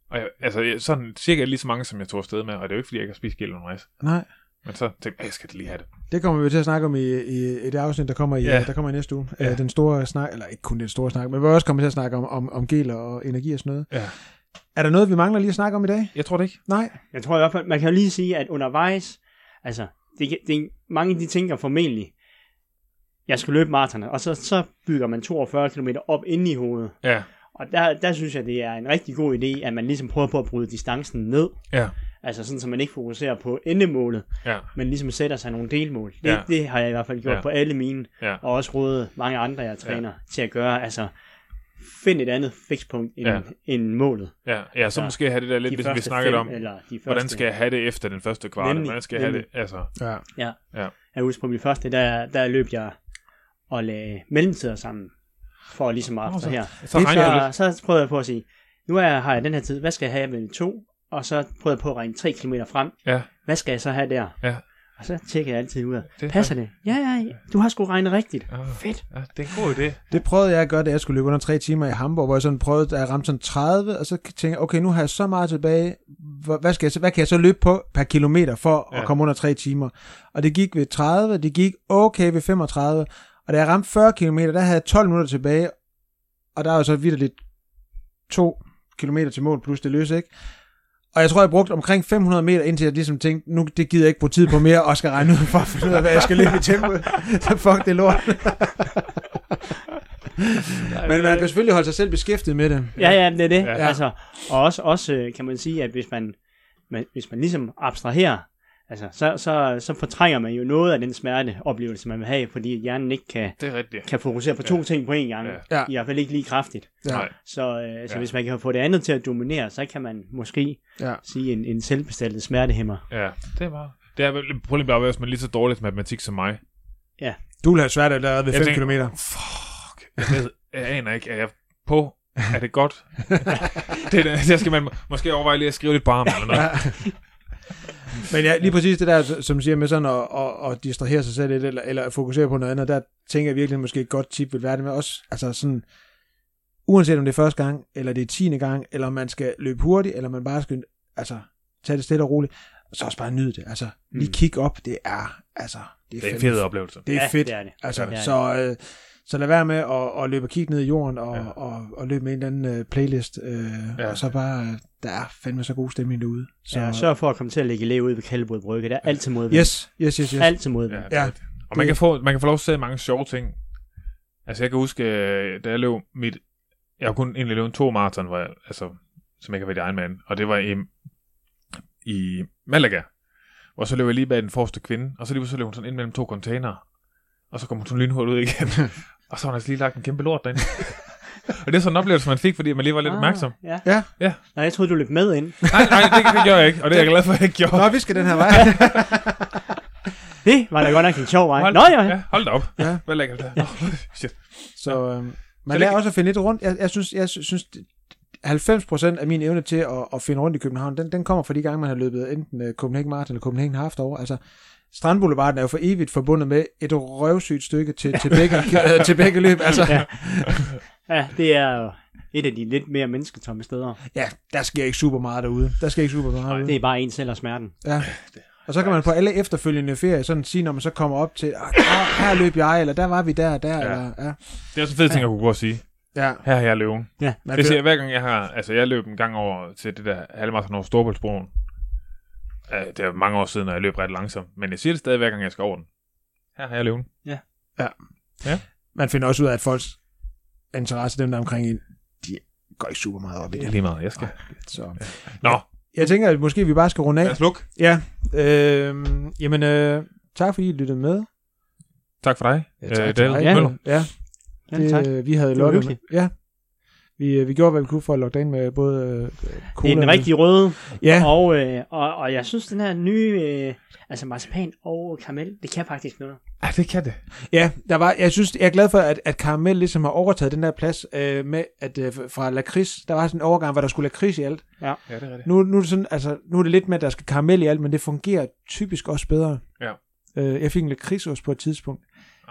Og jeg, altså, sådan cirka lige så mange, som jeg tog afsted med, og det er jo ikke, fordi jeg ikke har spist gæld undervejs. Nej. Men så tænkte jeg, jeg skal lige have det. Det kommer vi til at snakke om i, i, i det afsnit, der kommer i, Ja. der kommer i næste uge. Ja. Øh, den store snak, eller ikke kun den store snak, men vi også kommer til at snakke om, om, om geler og energi og sådan noget. Ja. Er der noget, vi mangler lige at snakke om i dag? Jeg tror det ikke. Nej. Jeg tror i hvert fald, man kan jo lige sige, at undervejs, altså, det, det, mange de tænker formentlig, jeg skal løbe marathon, og så, så bygger man toogfyrre kilometer op inde i hovedet. Ja. Og der, der synes jeg, det er en rigtig god idé, at man ligesom prøver på at bryde distancen ned. Ja. Altså sådan, så man ikke fokuserer på endemålet, Ja. men ligesom sætter sig nogle delmål. Det, Ja. det har jeg i hvert fald gjort Ja. på alle mine, Ja. og også rådet mange andre, jeg træner, ja. til at gøre. Altså, find et andet fikspunkt end, Ja. end målet. Ja, ja, så Altså, måske have det der lidt, De hvis vi første snakkede fem, om, eller de første, hvordan skal jeg have det efter den første kvart? Nemlig, Hvordan skal jeg have det? nemlig. Altså, Ja. Ja. Ja. Jeg husker på min første, der, der løb jeg og lagde mellemtider sammen, for ligesom at Nå, så- her. så regner jeg lidt. Så, så prøvede jeg på at sige, nu er, har jeg den her tid, hvad skal jeg have med to? Og så prøvede jeg på at regne tre kilometer frem. Ja. Hvad skal jeg så have der? Ja. Og så tjekker jeg altid ud af, Det er passer det? Ja, ja, ja, du har sgu regnet rigtigt. Ah. Fedt. Ja, det er en god idé. Det prøvede jeg at gøre, da jeg skulle løbe under tre timer i Hamburg, hvor jeg sådan prøvede, da jeg ramte sådan tredive, og så tænkte jeg, okay, nu har jeg så meget tilbage, Hvor- hvad, skal jeg, så- hvad kan jeg så løbe på per kilometer for Ja. at komme under tre timer? Og det gik ved tredive, det gik okay ved femogtredive, og da jeg ramte fyrre kilometer, der havde jeg tolv minutter tilbage, og der er jo så vitterligt to kilometer til mål, plus det løse, ikke? Og jeg tror, jeg brugte omkring fem hundrede meter, indtil jeg ligesom tænkte, nu det gider jeg ikke bruge tid på mere, og skal regne ud for at finde ud af, hvad jeg skal løbe i tempo. Så fuck det lort. Men man kan selvfølgelig holde sig selv beskæftiget med det. Ja, ja, det er det. Ja. Ja. Altså, og også, også øh, kan man sige, at hvis man, man, hvis man ligesom abstraherer, altså, så, så, så fortrænger man jo noget af den smerteoplevelse, man vil have, fordi hjernen ikke kan, Det er rigtigt. kan fokusere på to Ja. ting på én gang. Ja. Ja. I hvert fald ikke lige kraftigt. Ja. Nej. Så, øh, så Ja. hvis man kan få det andet til at dominere, så kan man måske Ja. sige en, en selvbestaltet smertehæmmer. Ja, det er bare... Det er vel problemet bare, hvis man er lige så dårligt matematik som mig. Du vil have svært at lade ved Jeg fem tænker, kilometer. Fuck. Jeg, ved, jeg aner ikke, er jeg på? Er det godt? det, der skal man måske overveje lige at skrive lidt barm eller noget. Men ja, lige præcis det der, som siger med sådan at, at, at distrahere sig selv lidt, eller, eller at fokusere på noget andet, der tænker jeg virkelig, måske et godt tip vil være det med også, altså sådan, uanset om det er første gang, eller det er tiende gang, eller om man skal løbe hurtigt, eller man bare skal, altså, tage det stille og roligt, så også bare nyde det, altså, lige Mm. kig op, det er, altså, det er, Det er en fandme- fed oplevelse. Det er Ja, fedt, det er det. altså, Det er det. så, øh, så lad være med at, at løbe og kigge ned i jorden, og, Ja. ja. og, og, og løbe med en eller anden øh, playlist, øh, Ja. ja. og så bare, øh, der er fandme så god stemning derude. Så, Ja, sørg for at komme til at lægge elev ud ved Kaldbrud Brygge. Der er altid modvind. yes, yes, yes, yes. Altid modvind. Ja, det er Ja. rigtigt. Og man kan, få, man kan få lov til at se mange sjove ting. Altså, jeg kan huske, øh, da jeg løb mit... Jeg har kun egentlig løbet to maraton, hvor jeg, altså, som jeg kan være i egen mand. Og det var i, i Malaga. Hvor så løb jeg lige bag den forreste kvinde. Og så lige så løb hun sådan ind mellem to containere. Og så kom hun sådan lynhurtigt ud igen. Og så har hun altså lige lagt en kæmpe lort derinde. Og det er sådan en oplevelse, man fik, fordi man lige var lidt Ah, opmærksom. Ja. Ja. Ja. Nej, jeg troede, du løb med ind. Nej, nej, det, det gjorde jeg ikke. Og det er jeg glad for, at jeg ikke gjorde. Nå, vi skal den her vej. Det var da godt nok en sjov vej. Hold, Nå ja. ja, hold da op. Ja. Hvad lægger det der? Oh, shit. Så øhm, man Så lærer det- også at finde lidt rundt. Jeg, jeg synes, jeg synes halvfems procent af min evne til at, at finde rundt i København, den, den kommer fra de gange, man har løbet enten uh, Copenhagen Marathon eller Copenhagen Half over. Altså, Strandboulevarden er jo for evigt forbundet med et røvsygt stykke til, til, begge, øh, til begge løb. Altså, Ja. Ja, det er jo et af de lidt mere mennesketomme steder. ja, der sker ikke super meget derude. Der sker ikke super meget derude. Det er bare en selv og smerten. Ja. Og så kan man på alle efterfølgende ferier sådan sige, når man så kommer op til, "Ah, her, her løb jeg, eller der var vi der og der. Ja. Eller, ja. Det er også en fed ting, jeg kunne gå og sige. Ja. Her har jeg løven. Ja. Man Det siger føler- jeg hver gang, jeg har... Altså, jeg løb en gang over til det der halvmarathon over Storebæltsbroen. Uh, det er mange år siden, og jeg løb ret langsomt. Men jeg siger det stadig hver gang, jeg skal over den. Her har jeg løven. man finder også ud af, at folks interesse, dem der er omkring en, de går ikke super meget op i Det er det. lige meget, jeg skal. Så. Nå, Jeg tænker, at måske vi bare skal runde lad af. os lukke. Ja. Øh, jamen, øh, tak fordi I lyttede med. Tak for dig, Ja, øh, tak til David dig. Ja. Møller. Ja, Ja, det, tak. øh, vi havde Det var lukket med. hyggeligt. Ja. Vi, øh, vi gjorde, hvad vi kunne for at lukke dig ind med både øh, cola. Det er den rigtige røde. Ja, Og, øh, og, og jeg synes, den her nye, øh, altså marcipan og karamel, det kan faktisk noget. Ja, det kan det. ja, der var, jeg synes, jeg er glad for, at, at Karamel ligesom har overtaget den der plads øh, med, at øh, fra lakrids, der var sådan en overgang, hvor der skulle lakrids i alt. Ja, det er rigtigt. Nu, nu, er det sådan, altså, nu er det lidt med, at der skal karamel i alt, men det fungerer typisk også bedre. Ja. Øh, jeg fik en lakridsost på et tidspunkt. Ah.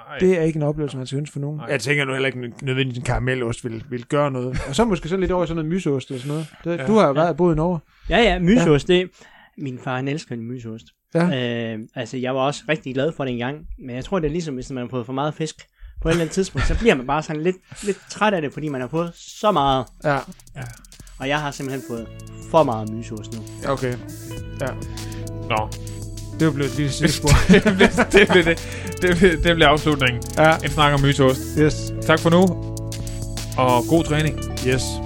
Det er ikke en oplevelse, man skal ønske for nogen. Nej. Jeg tænker nu heller ikke nødvendigvis en karamellost vil, vil gøre noget. Og så måske så lidt over i sådan noget myseost eller sådan noget. Det, ja. Du har jo været ja. boet i Norge. Ja, ja, myseost, ja. det... Min far, han elsker en myseost. Ja. Øh, altså, jeg var også rigtig glad for det engang. Men jeg tror, det er ligesom, hvis man har fået for meget fisk på et eller andet tidspunkt, så bliver man bare sådan lidt, lidt træt af det, fordi man har fået så meget. Ja. ja. Og jeg har simpelthen fået for meget myseost nu. Okay. Ja. Nå. Det blev et lille sidespor. det, blev, det, blev, det, det, blev, det blev afslutningen. Ja. En snak om myseost. Yes. Tak for nu. Og god træning. Yes.